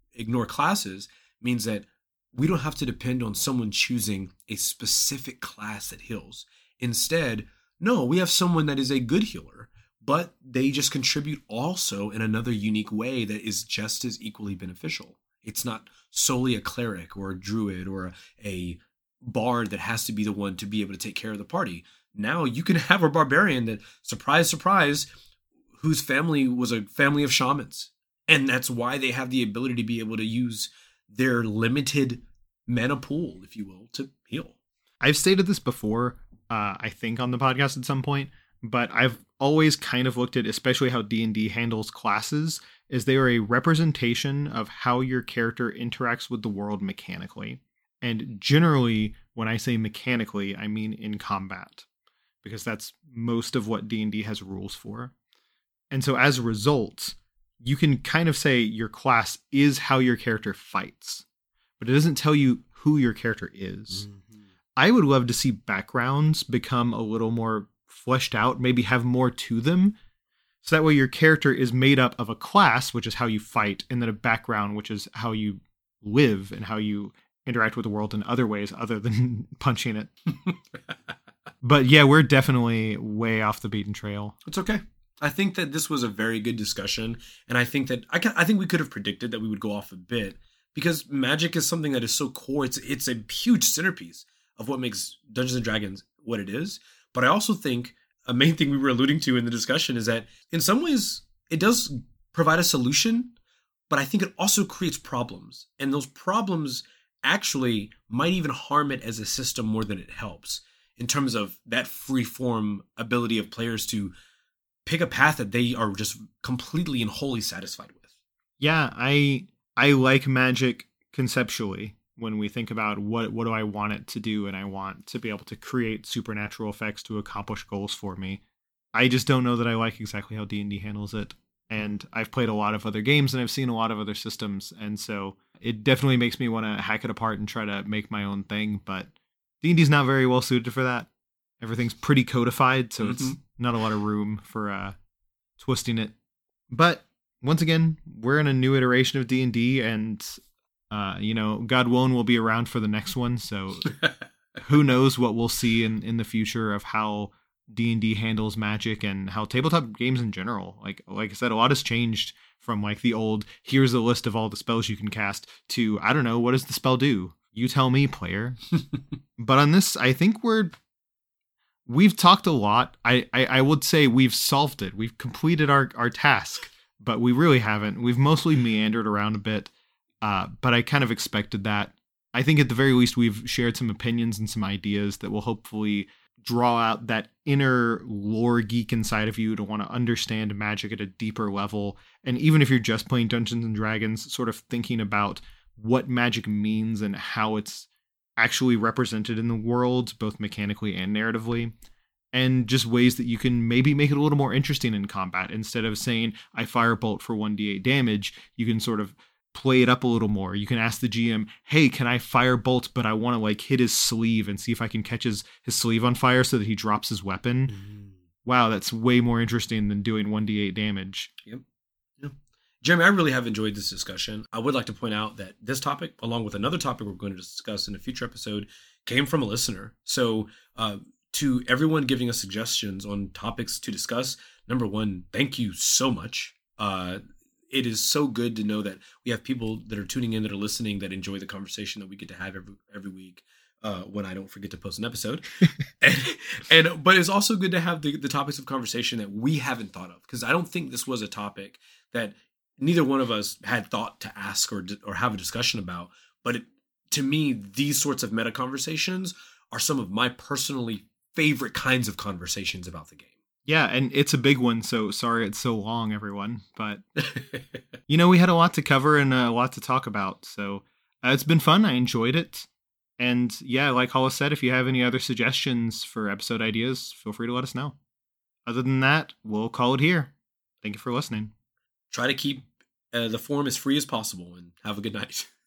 ignore classes means that we don't have to depend on someone choosing a specific class that heals. Instead, no, we have someone that is a good healer, but they just contribute also in another unique way that is just as equally beneficial. It's not solely a cleric or a druid or a, a bard that has to be the one to be able to take care of the party. Now you can have a barbarian that, surprise, surprise, whose family was a family of shamans. And that's why they have the ability to be able to use their limited mana pool, if you will, to heal. I've stated this before, uh, I think on the podcast at some point, but I've always kind of looked at, especially how D and D handles classes, is they are a representation of how your character interacts with the world mechanically. And generally, when I say mechanically, I mean in combat, because that's most of what D and D has rules for. And so as a result, you can kind of say your class is how your character fights, but it doesn't tell you who your character is. Mm-hmm. I would love to see backgrounds become a little more fleshed out, maybe have more to them. So that way your character is made up of a class, which is how you fight, and then a background, which is how you live and how you interact with the world in other ways other than punching it. But yeah, we're definitely way off the beaten trail. It's okay. I think that this was a very good discussion, and I think that I can, I think we could have predicted that we would go off a bit, because magic is something that is so core. It's it's a huge centerpiece of what makes Dungeons and Dragons what it is. But I also think a main thing we were alluding to in the discussion is that in some ways it does provide a solution, but I think it also creates problems, and those problems actually might even harm it as a system more than it helps, in terms of that free form ability of players to pick a path that they are just completely and wholly satisfied with. Yeah, I I like magic conceptually when we think about what what do I want it to do, and I want to be able to create supernatural effects to accomplish goals for me. I just don't know that I like exactly how D and D handles it. And I've played a lot of other games and I've seen a lot of other systems, and so it definitely makes me want to hack it apart and try to make my own thing, but D and D's not very well suited for that. Everything's pretty codified, so mm-hmm. it's not a lot of room for uh, twisting it. But once again, we're in a new iteration of D and D, and uh, you know, God willing, we'll be around for the next one. So who knows what we'll see in, in the future of how D and D handles magic and how tabletop games in general. Like like I said, a lot has changed from like the old, here's a list of all the spells you can cast, to, I don't know, what does the spell do? You tell me, player. But on this, I think we're We've talked a lot. I, I, I would say we've solved it. We've completed our, our task, but we really haven't. We've mostly meandered around a bit, uh, but I kind of expected that. I think at the very least we've shared some opinions and some ideas that will hopefully draw out that inner lore geek inside of you to want to understand magic at a deeper level. And even if you're just playing Dungeons and Dragons, sort of thinking about what magic means and how it's actually represented in the world, both mechanically and narratively, and just ways that you can maybe make it a little more interesting in combat. Instead of saying, I fire a bolt for one d eight damage, you can sort of play it up a little more. You can ask the G M, hey, can I fire bolt, but I want to like hit his sleeve and see if I can catch his, his sleeve on fire so that he drops his weapon. Mm. Wow, that's way more interesting than doing one d eight damage. Yep. Yep. Jeremy, I really have enjoyed this discussion. I would like to point out that this topic, along with another topic we're going to discuss in a future episode, came from a listener. So uh, to everyone giving us suggestions on topics to discuss, number one, thank you so much. Uh, it is so good to know that we have people that are tuning in, that are listening, that enjoy the conversation that we get to have every every week uh, when I don't forget to post an episode. and, and But it's also good to have the, the topics of conversation that we haven't thought of, because I don't think this was a topic that neither one of us had thought to ask or or have a discussion about. But it, to me, these sorts of meta conversations are some of my personally favorite kinds of conversations about the game. Yeah, and it's a big one, so sorry it's so long, everyone. But, you know, we had a lot to cover and a lot to talk about, so uh, it's been fun. I enjoyed it. And yeah, like Hollis said, if you have any other suggestions for episode ideas, feel free to let us know. Other than that, we'll call it here. Thank you for listening. Try to keep uh, the forum as free as possible, and have a good night.